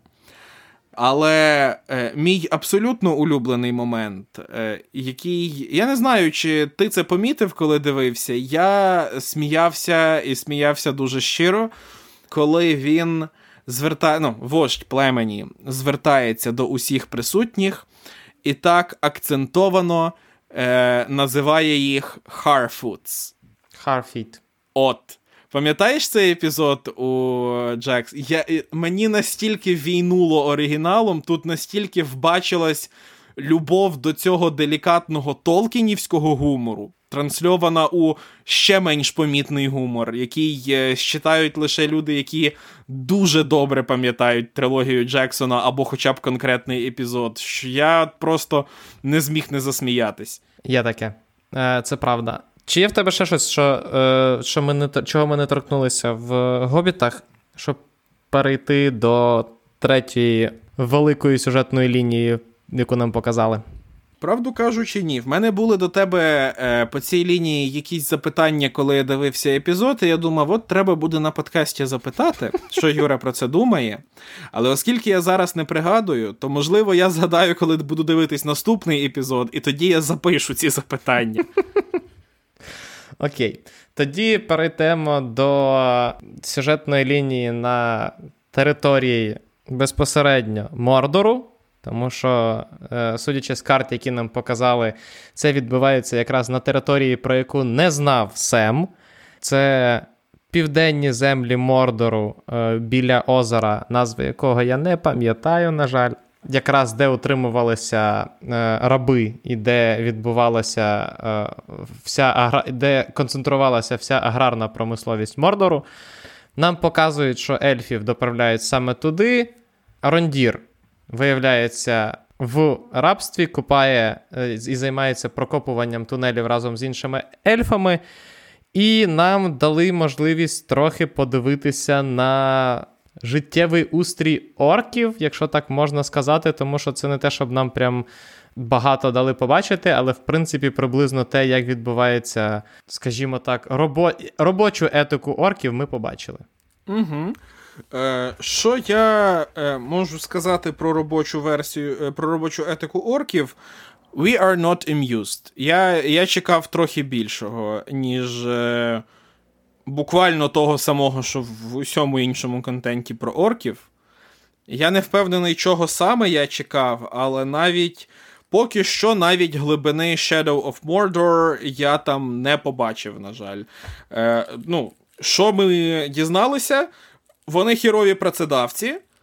Але е, мій абсолютно улюблений момент, е, який, я не знаю, чи ти це помітив, коли дивився, я сміявся і сміявся дуже щиро, коли він звертає, ну, вождь племені звертається до усіх присутніх і так акцентовано Е, називає їх Harfoots. Harfeet. От. Пам'ятаєш цей епізод у Джекс? Я, мені настільки війнуло оригіналом, тут настільки вбачилась любов до цього делікатного толкінівського гумору, трансльована у ще менш помітний гумор, який е, считають лише люди, які дуже добре пам'ятають трилогію Джексона або хоча б конкретний епізод, що я просто не зміг не засміятись. Є таке. Е, це правда. Чи є в тебе ще щось, що, е, що ми не, чого ми не торкнулися в «Гобітах», щоб перейти до третьої великої сюжетної лінії, яку нам показали? Правду кажучи, ні. В мене були до тебе е, по цій лінії якісь запитання, коли я дивився епізод, і я думав, от треба буде на подкасті запитати, що Юра про це думає. Але оскільки я зараз не пригадую, то, можливо, я згадаю, коли буду дивитись наступний епізод, і тоді я запишу ці запитання. Окей. Тоді перейдемо до сюжетної лінії на території безпосередньо Мордору. Тому що, судячи з карт, які нам показали, це відбувається якраз на території, про яку не знав Сем. Це південні землі Мордору біля озера, назви якого я не пам'ятаю, на жаль. Якраз де утримувалися раби і де відбувалася вся, де концентрувалася вся аграрна промисловість Мордору. Нам показують, що ельфів доправляють саме туди. Арондір, виявляється, в рабстві, купає і займається прокопуванням тунелів разом з іншими ельфами. І нам дали можливість трохи подивитися на життєвий устрій орків, якщо так можна сказати, тому що це не те, щоб нам прям багато дали побачити, але, в принципі, приблизно те, як відбувається, скажімо так, робо... робочу етику орків ми побачили. Угу. Е, що я е, можу сказати про робочу версію, е, про робочу етику орків? We are not amused. Я, я чекав трохи більшого, ніж е, буквально того самого, що в усьому іншому контенті про орків. Я не впевнений, чого саме я чекав, але навіть поки що навіть глибини Shadow of Mordor я там не побачив, на жаль. Е, ну, що ми дізналися? Вони хірові працедавці,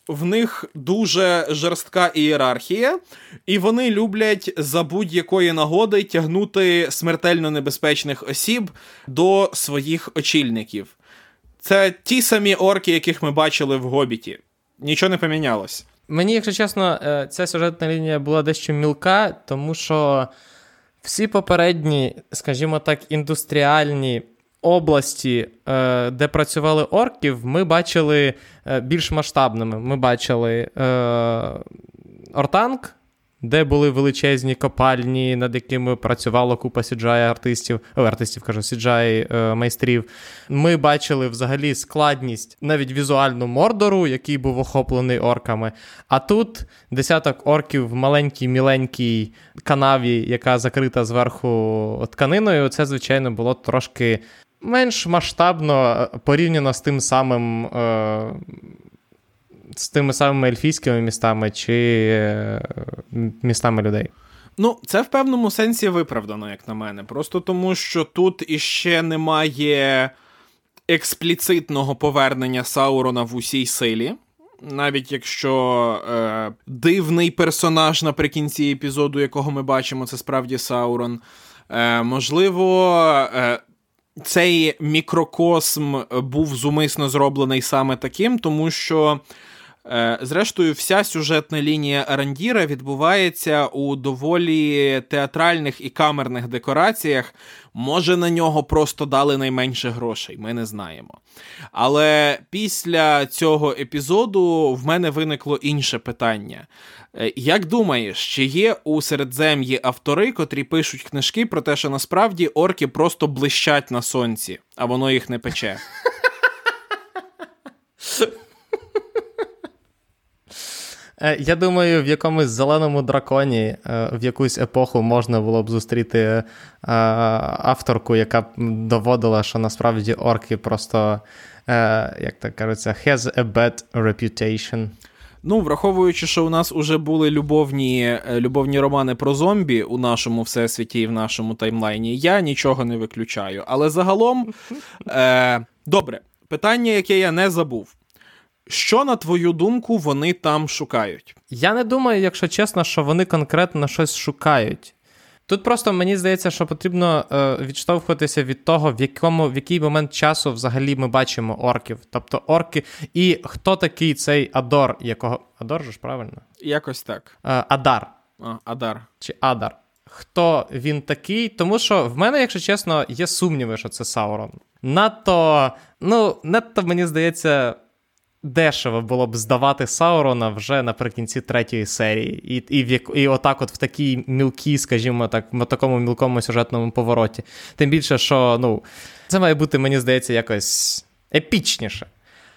в них дуже жорстка ієрархія, і вони люблять за будь-якої нагоди тягнути смертельно небезпечних осіб до своїх очільників. Це ті самі орки, яких ми бачили в «Гобіті». Нічого не помінялось. Мені, якщо чесно, ця сюжетна лінія була дещо мілка, тому що всі попередні, скажімо так, індустріальні області, де працювали орків, ми бачили більш масштабними. Ми бачили Ортанг, де були величезні копальні, над якими працювала купа сі джі ай-артистів, о, артистів, кажу, сі джі ай-майстрів. Ми бачили взагалі складність, навіть візуальну Мордору, який був охоплений орками. А тут десяток орків в маленькій-міленькій канаві, яка закрита зверху тканиною. Це, звичайно, було трошки менш масштабно порівняно з тим самим... Е- з тими самими ельфійськими містами чи е, містами людей. Ну, це в певному сенсі виправдано, як на мене. Просто тому, що тут іще немає експліцитного повернення Саурона в усій силі. Навіть якщо е, дивний персонаж наприкінці епізоду, якого ми бачимо, це справді Саурон. Е, можливо, е, цей мікрокосм був зумисно зроблений саме таким, тому що зрештою, вся сюжетна лінія Арандіра відбувається у доволі театральних і камерних декораціях. Може, на нього просто дали найменше грошей, ми не знаємо. Але після цього епізоду в мене виникло інше питання. Як думаєш, чи є у Середзем'ї автори, котрі пишуть книжки про те, що насправді орки просто блищать на сонці, а воно їх не пече? Я думаю, в якомусь зеленому драконі в якусь епоху можна було б зустріти авторку, яка б доводила, що насправді орки просто, як так кажеться, has a bad reputation. Ну, враховуючи, що у нас уже були любовні, любовні романи про зомбі у нашому всесвіті і в нашому таймлайні, я нічого не виключаю. Але загалом, е, добре, питання, яке я не забув. Що, на твою думку, вони там шукають? Я не думаю, якщо чесно, що вони конкретно щось шукають. Тут просто мені здається, що потрібно е, відштовхуватися від того, в якому, в який момент часу взагалі ми бачимо орків. Тобто орки... І хто такий цей Адор, якого... Адор же ж, правильно? Якось так. Е, Адар. А, Адар. Чи Адар. Хто він такий? Тому що в мене, якщо чесно, є сумніви, що це Саурон. Надто, ну, надто, мені здається... дешево було б здавати Саурона вже наприкінці третьої серії. І, і, в, і отак от в такій мілкій, скажімо так, в такому мілкому сюжетному повороті. Тим більше, що, ну, це має бути, мені здається, якось епічніше.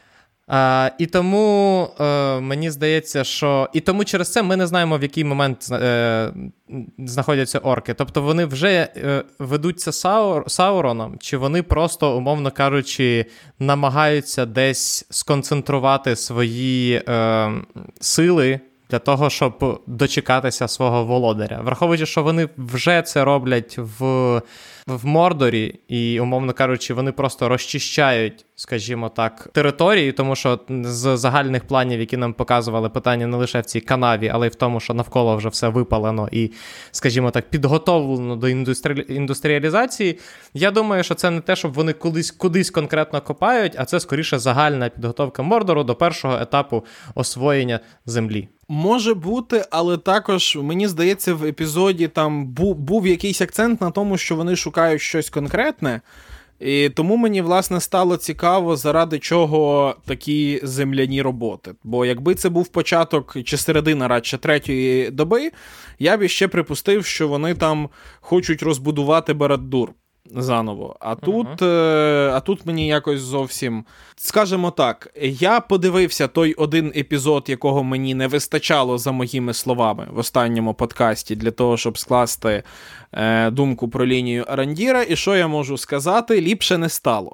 А, і тому е, мені здається, що... І тому через це ми не знаємо, в який момент е, знаходяться орки. Тобто вони вже е, ведуться Саур, Сауроном, чи вони просто, умовно кажучи, намагаються десь сконцентрувати свої е, сили для того, щоб дочекатися свого володаря. Враховуючи, що вони вже це роблять в, в Мордорі, і, умовно кажучи, вони просто розчищають, скажімо так, території, тому що з загальних планів, які нам показували, питання не лише в цій канаві, але й в тому, що навколо вже все випалено і, скажімо так, підготовлено до індустрі... індустріалізації. Я думаю, що це не те, щоб вони кудись, кудись конкретно копають, а це, скоріше, загальна підготовка Мордору до першого етапу освоєння землі. Може бути, але також, мені здається, в епізоді там був, був якийсь акцент на тому, що вони шукають щось конкретне, і тому мені, власне, стало цікаво, заради чого такі земляні роботи. Бо якби це був початок чи середина, радше, третьої доби, я б іще припустив, що вони там хочуть розбудувати Барад-дûр заново. А тут, uh-huh. а тут мені якось зовсім... Скажемо так, я подивився той один епізод, якого мені не вистачало, за моїми словами, в останньому подкасті, для того, щоб скласти е, думку про лінію Арандіра, і що я можу сказати? Ліпше не стало.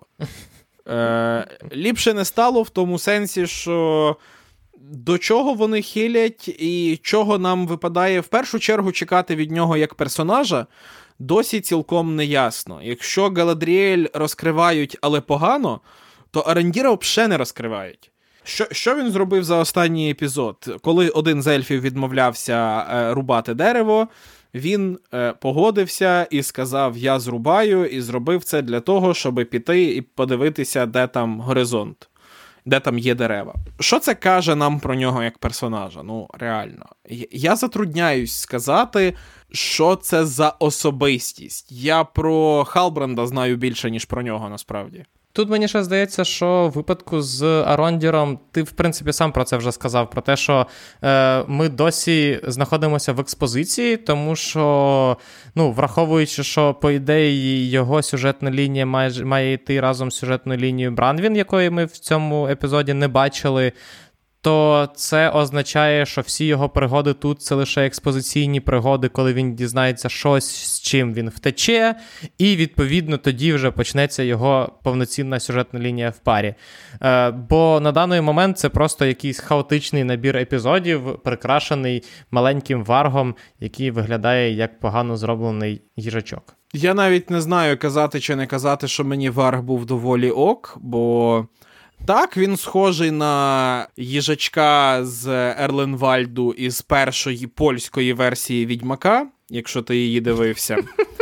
Е, ліпше не стало в тому сенсі, що до чого вони хилять і чого нам випадає в першу чергу чекати від нього як персонажа, досі цілком не ясно. Якщо Галадріель розкривають, але погано, то Арандіра взагалі не розкривають. Що, що він зробив за останній епізод? Коли один з ельфів відмовлявся е, рубати дерево, він е, погодився і сказав, я зрубаю, і зробив це для того, щоб піти і подивитися, де там горизонт, де там є дерева. Що це каже нам про нього як персонажа? Ну, реально. Я затрудняюсь сказати, що це за особистість. Я про Халбранда знаю більше, ніж про нього, насправді. Тут мені ще здається, що в випадку з Арондіром, ти, в принципі, сам про це вже сказав, про те, що е, ми досі знаходимося в експозиції, тому що, ну, враховуючи, що, по ідеї, його сюжетна лінія має, має йти разом з сюжетною лінією Бранвін, якої ми в цьому епізоді не бачили, то це означає, що всі його пригоди тут – це лише експозиційні пригоди, коли він дізнається щось, з чим він втече, і, відповідно, тоді вже почнеться його повноцінна сюжетна лінія в парі. Е, бо на даний момент це просто якийсь хаотичний набір епізодів, прикрашений маленьким варгом, який виглядає як погано зроблений їжачок. Я навіть не знаю, казати чи не казати, що мені варг був доволі ок, бо... Так, він схожий на їжачка з Ерленвальду із першої польської версії Відьмака, якщо ти її дивився.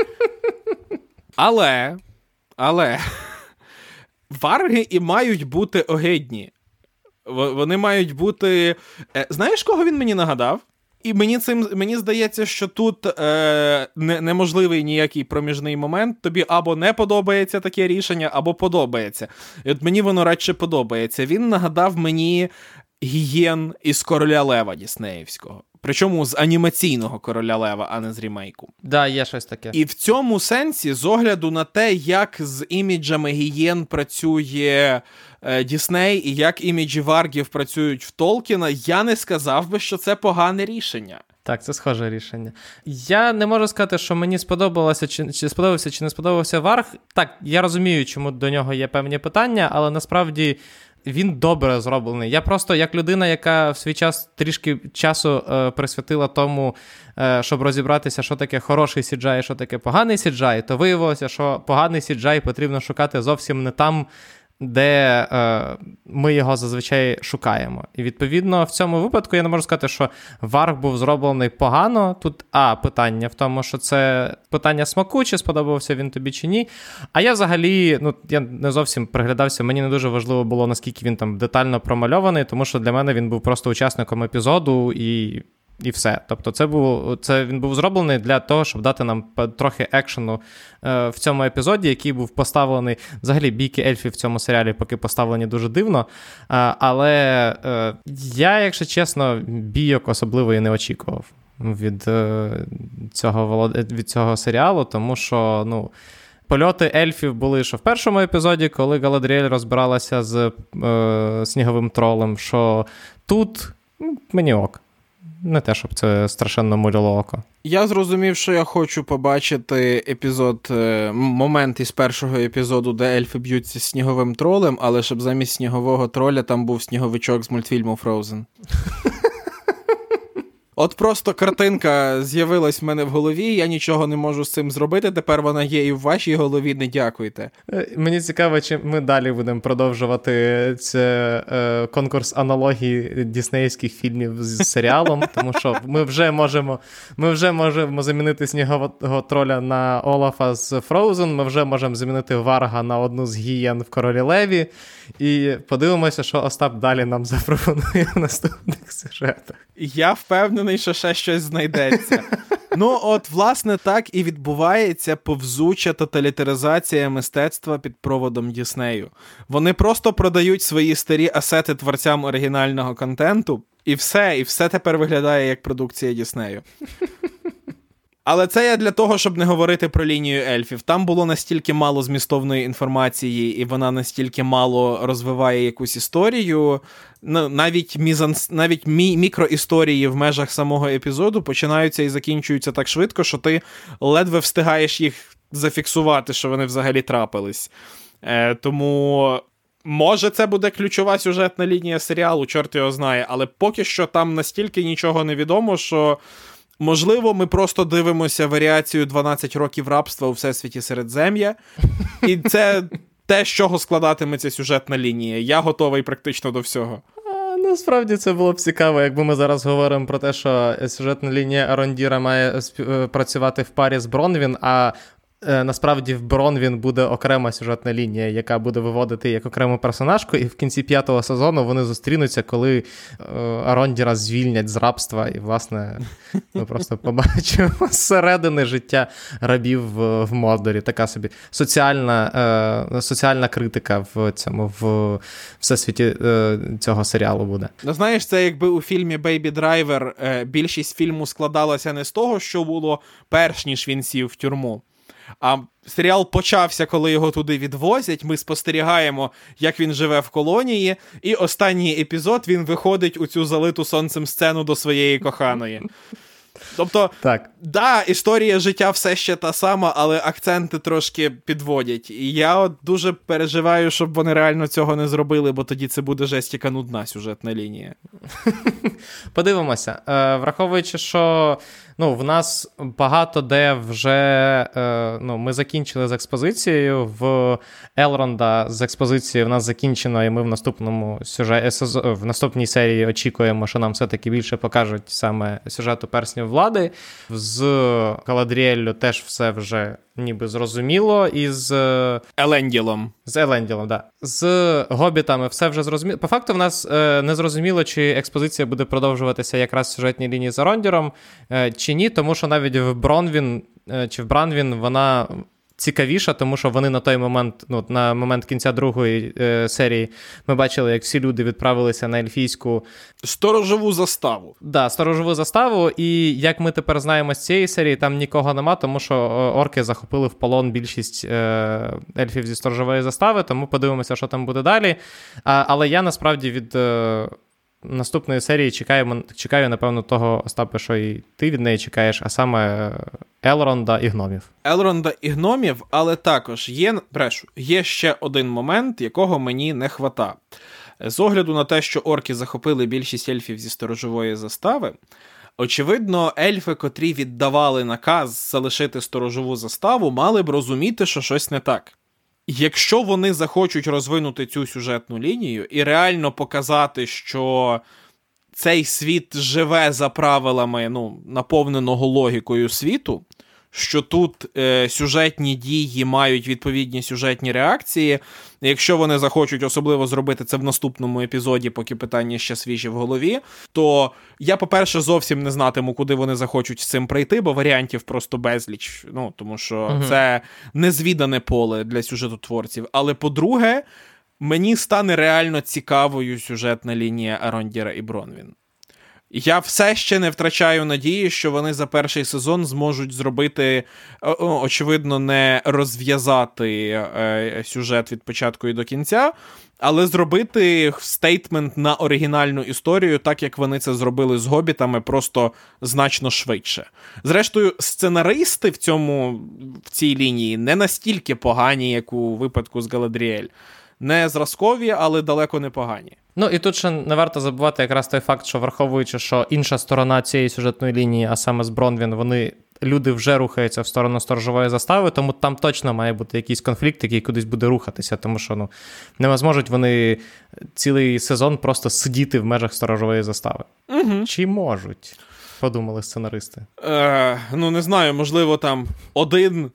Але, але, варги і мають бути огидні. Вони мають бути... Знаєш, кого він мені нагадав? І мені цим мені здається, що тут е, не, неможливий ніякий проміжний момент. Тобі або не подобається таке рішення, або подобається. І от мені воно радше подобається. Він нагадав мені гієн із Короля Лева Діснеївського. Причому з анімаційного Короля Лева, а не з рімейку. Да, є щось таке. І в цьому сенсі, з огляду на те, як з іміджами гієн працює е, Дісней і як іміджі варгів працюють в Толкіна, я не сказав би, що це погане рішення. Так, це схоже рішення. Я не можу сказати, що мені сподобалося, чи, чи сподобався, чи не сподобався варг. Так, я розумію, чому до нього є певні питання, але насправді... Він добре зроблений. Я просто, як людина, яка в свій час трішки часу е, присвятила тому, е, щоб розібратися, що таке хороший сі джі ай, що таке поганий сі джі ай, то виявилося, що поганий сі джі ай потрібно шукати зовсім не там, де е, ми його зазвичай шукаємо. І, відповідно, в цьому випадку я не можу сказати, що варг був зроблений погано. Тут, а, питання в тому, що це питання смаку, чи сподобався він тобі, чи ні. А я взагалі, ну, я не зовсім приглядався, мені не дуже важливо було, наскільки він там детально промальований, тому що для мене він був просто учасником епізоду і... І все. Тобто це був, це він був зроблений для того, щоб дати нам трохи екшену е, в цьому епізоді, який був поставлений... Взагалі, бійки ельфів в цьому серіалі поки поставлені дуже дивно. Е, але е, я, якщо чесно, бійок особливо і не очікував від, е, цього, від цього серіалу, тому що, ну... Польоти ельфів були, що в першому епізоді, коли Галадріель розбиралася з е, сніговим тролем, що тут ну, мені ок. Не те, щоб це страшенно муляло око. Я зрозумів, що я хочу побачити епізод, момент із першого епізоду, де ельфи б'ються з сніговим тролем, але щоб замість снігового троля там був сніговичок з мультфільму Frozen. От просто картинка з'явилась в мене в голові, я нічого не можу з цим зробити, тепер вона є і в вашій голові, не дякуйте. Мені цікаво, чи ми далі будемо продовжувати це, е, конкурс аналогій діснеївських фільмів з серіалом, тому що ми вже можемо, ми вже можемо замінити снігового троля на Олафа з Frozen, ми вже можемо замінити варга на одну з гієн в Королі Леві, і подивимося, що Остап далі нам запропонує в наступних сюжетах. Я впевнений, що ще щось знайдеться. Ну, от, власне, так і відбувається повзуча тоталітаризація мистецтва під проводом Діснею. Вони просто продають свої старі асети творцям оригінального контенту, і все, і все тепер виглядає як продукція Діснею. Але це я для того, щоб не говорити про лінію ельфів. Там було настільки мало змістовної інформації, і вона настільки мало розвиває якусь історію. Навіть, мізанс... Навіть мі... мікроісторії в межах самого епізоду починаються і закінчуються так швидко, що ти ледве встигаєш їх зафіксувати, що вони взагалі трапились. Е, тому... Може, це буде ключова сюжетна лінія серіалу, чорт його знає, але поки що там настільки нічого не відомо, що... Можливо, ми просто дивимося варіацію дванадцять років рабства у Всесвіті Середзем'я, і це те, з чого складатиметься сюжетна лінія. Я готовий практично до всього. Насправді це було б цікаво, якби ми зараз говоримо про те, що сюжетна лінія Арондіра має працювати в парі з Бронвін, а насправді в Бронвін буде окрема сюжетна лінія, яка буде виводити як окрему персонажку, і в кінці п'ятого сезону вони зустрінуться, коли Арондіра звільнять з рабства, і, власне, ми просто побачимо зсередини життя рабів в, в Мордорі. Така собі соціальна, е, соціальна критика в цьому, в всесвіті е, цього серіалу буде. Ну, знаєш, це якби у фільмі «Бейбі Драйвер» е, більшість фільму складалася не з того, що було перш ніж він сів в тюрму, а серіал почався, коли його туди відвозять, ми спостерігаємо, як він живе в колонії, і останній епізод він виходить у цю залиту сонцем сцену до своєї коханої. Тобто, так, да, історія життя все ще та сама, але акценти трошки підводять. І я от дуже переживаю, щоб вони реально цього не зробили, бо тоді це буде жестіка нудна сюжетна лінія. Подивимося. Враховуючи, що ну, в нас багато де вже, ну, ми закінчили з експозицією, в Елронда з експозицією в нас закінчено, і ми в наступному сюжеті, в наступній серії очікуємо, що нам все-таки більше покажуть саме сюжету Перснів влади. З Галадріеллю теж все вже ніби зрозуміло, і з Еленділом. З Еленділом, так. Да. З Гобітами все вже зрозуміло. По факту в нас е, не зрозуміло, чи експозиція буде продовжуватися якраз в сюжетній лінії з Арондіром, е, чи ні, тому що навіть в Бронвін, е, чи в Бранвін вона цікавіша, тому що вони на той момент, ну, на момент кінця другої е, серії ми бачили, як всі люди відправилися на ельфійську сторожову заставу. Так, да, сторожову заставу, і як ми тепер знаємо з цієї серії, там нікого нема, тому що орки захопили в полон більшість е, ельфів зі сторожової застави, тому подивимося, що там буде далі. А, але я насправді від е, наступної серії чекаю, чекаю, напевно, того, Остапе, що і ти від неї чекаєш, а саме Елронда і гномів. Елронда і гномів, але також є, брешу, є ще один момент, якого мені не хвата. З огляду на те, що орки захопили більшість ельфів зі сторожової застави, очевидно, ельфи, котрі віддавали наказ залишити сторожову заставу, мали б розуміти, що щось не так. Якщо вони захочуть розвинути цю сюжетну лінію і реально показати, що цей світ живе за правилами, ну, наповненого логікою світу, що тут е, сюжетні дії мають відповідні сюжетні реакції, якщо вони захочуть особливо зробити це в наступному епізоді, поки питання ще свіжі в голові, то я, по-перше, зовсім не знатиму, куди вони захочуть з цим прийти, бо варіантів просто безліч, ну, тому що угу. це незвідане поле для сюжетотворців. Але, по-друге, мені стане реально цікавою сюжетна лінія Арондіра і Бронвін. Я все ще не втрачаю надії, що вони за перший сезон зможуть зробити, очевидно, не розв'язати е, сюжет від початку і до кінця, але зробити стейтмент на оригінальну історію, так як вони це зробили з «Гобітами», просто значно швидше. Зрештою, сценаристи в цьому, в цій лінії не настільки погані, як у випадку з Галадріель. Не зразкові, але далеко не погані. Ну, і тут ще не варто забувати якраз той факт, що враховуючи, що інша сторона цієї сюжетної лінії, а саме з Бронвін, вони, люди вже рухаються в сторону сторожової застави, тому там точно має бути якийсь конфлікт, який кудись буде рухатися, тому що, ну, не зможуть вони цілий сезон просто сидіти в межах сторожової застави. Угу. Чи можуть? Подумали сценаристи. Е, ну, не знаю, можливо, там один...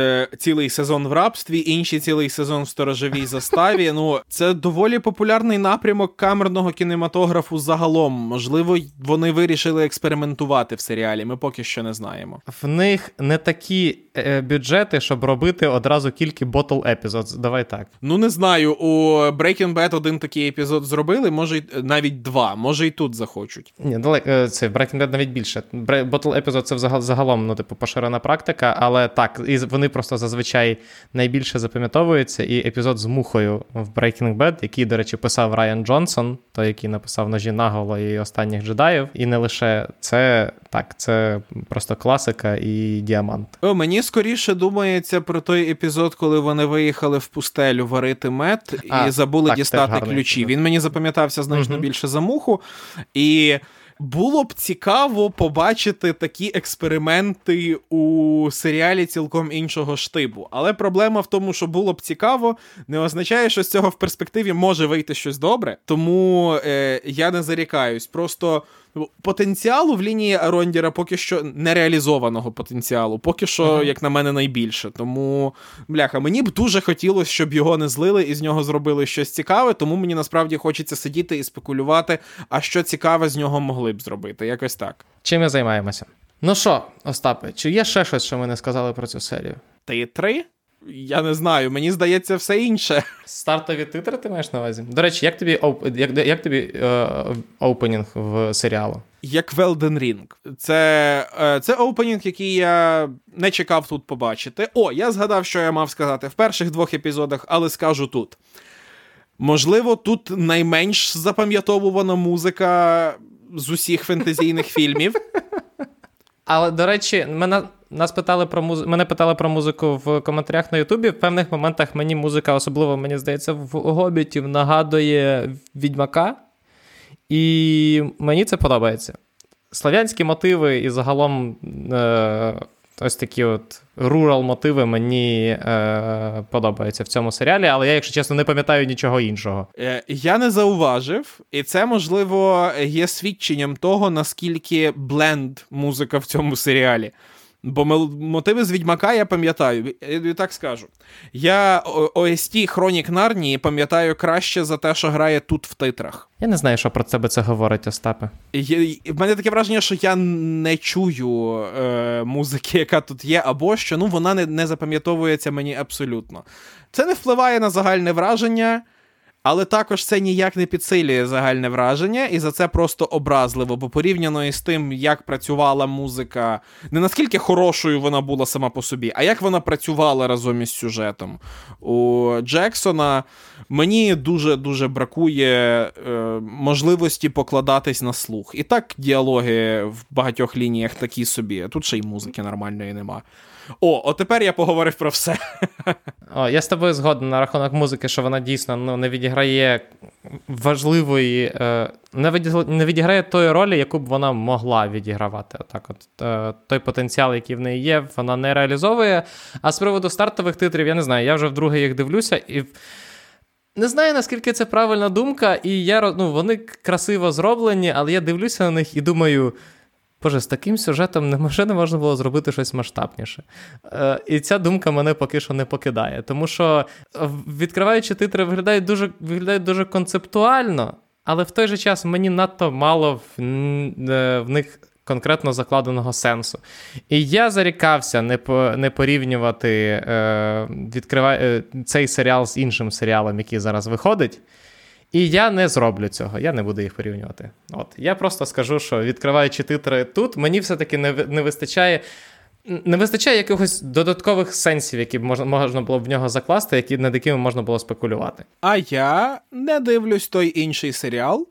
цілий сезон в рабстві, інший цілий сезон в сторожовій заставі. Ну, це доволі популярний напрямок камерного кінематографу загалом. Можливо, вони вирішили експериментувати в серіалі, ми поки що не знаємо. В них не такі е, бюджети, щоб робити одразу кілька bottle episodes. Давай так. Ну, не знаю, у Breaking Bad один такий епізод зробили, може навіть два, може і тут захочуть. Ні, далеко, це в Breaking Bad навіть більше. Bottle episode це загалом, ну, типу, поширена практика, але так, і вони просто зазвичай найбільше запам'ятовуються, і епізод з мухою в Breaking Bad, який, до речі, писав Райан Джонсон, той, який написав «Ножі наголо» і «Останніх джедаїв», і не лише це, так, це просто класика і діамант. О, мені скоріше думається про той епізод, коли вони виїхали в пустелю варити мед і а, забули так, дістати ключі. Епізод. Він мені запам'ятався значно угу. більше за муху, і було б цікаво побачити такі експерименти у серіалі цілком іншого штибу. Але проблема в тому, що було б цікаво, не означає, що з цього в перспективі може вийти щось добре. Тому е, я не зарікаюсь. Просто потенціалу в лінії Арондіра поки що нереалізованого потенціалу. Поки що, uh-huh. як на мене, найбільше. Тому, бляха, мені б дуже хотілося, щоб його не злили і з нього зробили щось цікаве, тому мені насправді хочеться сидіти і спекулювати, а що цікаве з нього могли б зробити. Якось так. Чим ми займаємося? Ну що, Остапе, чи є ще щось, що ми не сказали про цю серію? Та є три? Я не знаю, мені здається, все інше. Стартові титри ти маєш на увазі? До речі, як тобі, як, як тобі е, опенінг в серіалу? Як в Elden Ring. Це, це опенінг, який я не чекав тут побачити. О, я згадав, що я мав сказати в перших двох епізодах, але скажу тут. Можливо, тут найменш запам'ятовувана музика з усіх фентезійних фільмів. Але, до речі, мене, нас питали про муз... мене питали про музику в коментарях на Ютубі. В певних моментах мені музика, особливо, мені здається, в «Гоббітів» нагадує «Відьмака». І мені це подобається. Слов'янські мотиви і загалом е... ось такі от рурал-мотиви мені е... подобаються в цьому серіалі, але я, якщо чесно, не пам'ятаю нічого іншого. Я не зауважив, і це, можливо, є свідченням того, наскільки бленд музика в цьому серіалі. Бо мотиви з «Відьмака» я пам'ятаю, я так скажу. Я о ес ті «Хронік Нарнії» пам'ятаю краще за те, що грає тут в титрах. Я не знаю, що про тебе це говорить, Остапе. В мене таке враження, що я не чую е, музики, яка тут є, або що ну, вона не, не запам'ятовується мені абсолютно. Це не впливає на загальне враження, але також це ніяк не підсилює загальне враження, і за це просто образливо, бо порівняно із тим, як працювала музика, не наскільки хорошою вона була сама по собі, а як вона працювала разом із сюжетом у Джексона, мені дуже-дуже бракує е, можливості покладатись на слух. І так діалоги в багатьох лініях такі собі, тут ще й музики нормальної нема. О, от тепер я поговорив про все. О, я з тобою згоден на рахунок музики, що вона дійсно ну, не відіграє важливої, е, не, відіграє, не відіграє тої ролі, яку б вона могла відігравати. Отак от, е, той потенціал, який в неї є, вона не реалізовує. А з приводу стартових титрів, я не знаю, я вже вдруге їх дивлюся і не знаю, наскільки це правильна думка, і я, ну, вони красиво зроблені, але я дивлюся на них і думаю... Боже, з таким сюжетом невже не можна було зробити щось масштабніше. Е, і ця думка мене поки що не покидає. Тому що, відкриваючи титри, виглядають дуже, виглядають дуже концептуально, але в той же час мені надто мало в, в них конкретно закладеного сенсу. І я зарікався не, по, не порівнювати е, відкрива... е, цей серіал з іншим серіалом, який зараз виходить. І я не зроблю цього, я не буду їх порівнювати. От. Я просто скажу, що відкриваючи титри тут, мені все-таки не, не вистачає не вистачає якихось додаткових сенсів, які б можна, можна було б в нього закласти, які, над якими можна було спекулювати. А я не дивлюсь той інший серіал,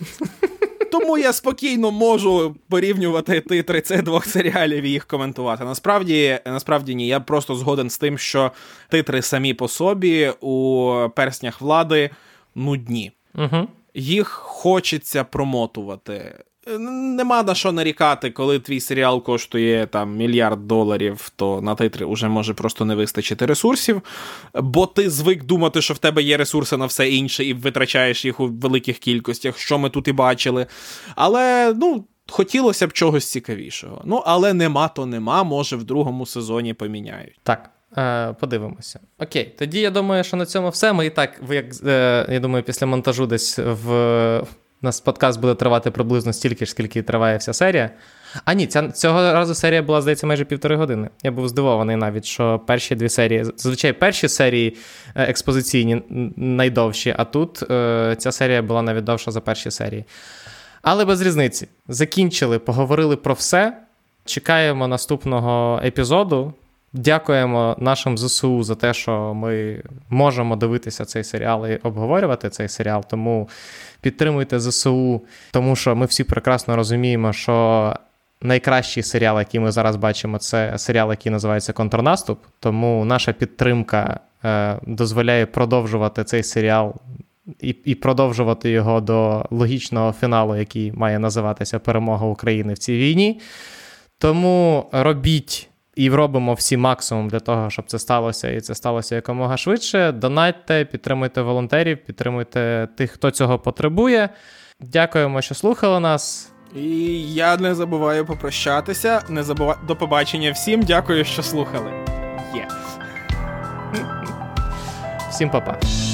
тому я спокійно можу порівнювати титри цих двох серіалів і їх коментувати. Насправді, насправді ні, я просто згоден з тим, що титри самі по собі у «Перснях влади» нудні. Угу. Їх хочеться промотувати. Нема на що нарікати, коли твій серіал коштує там мільярд доларів, то на титри вже може просто не вистачити ресурсів, бо ти звик думати, що в тебе є ресурси на все інше і витрачаєш їх у великих кількостях, що ми тут і бачили. Але, ну, хотілося б чогось цікавішого. Ну, але нема, то нема, може в другому сезоні поміняють. Так. Подивимося. Окей, тоді я думаю, що на цьому все. Ми і так, як, я думаю, після монтажу десь в... у нас подкаст буде тривати приблизно стільки ж, скільки триває вся серія. А ні, ця, цього разу серія була, здається, майже півтори години. Я був здивований навіть, що перші дві серії, зазвичай перші серії експозиційні найдовші, а тут ця серія була навіть довша за перші серії. Але без різниці. Закінчили, поговорили про все. Чекаємо наступного епізоду. Дякуємо нашим ЗСУ за те, що ми можемо дивитися цей серіал і обговорювати цей серіал, тому підтримуйте ЗСУ, тому що ми всі прекрасно розуміємо, що найкращий серіал, який ми зараз бачимо, це серіал, який називається «Контрнаступ», тому наша підтримка е, дозволяє продовжувати цей серіал і, і продовжувати його до логічного фіналу, який має називатися «Перемога України в цій війні». Тому робіть і робимо всі максимум для того, щоб це сталося, і це сталося якомога швидше. Донатьте, підтримуйте волонтерів, підтримуйте тих, хто цього потребує. Дякуємо, що слухали нас. І я не забуваю попрощатися. Не забув... До побачення всім. Дякую, що слухали. Є. Всім па-па.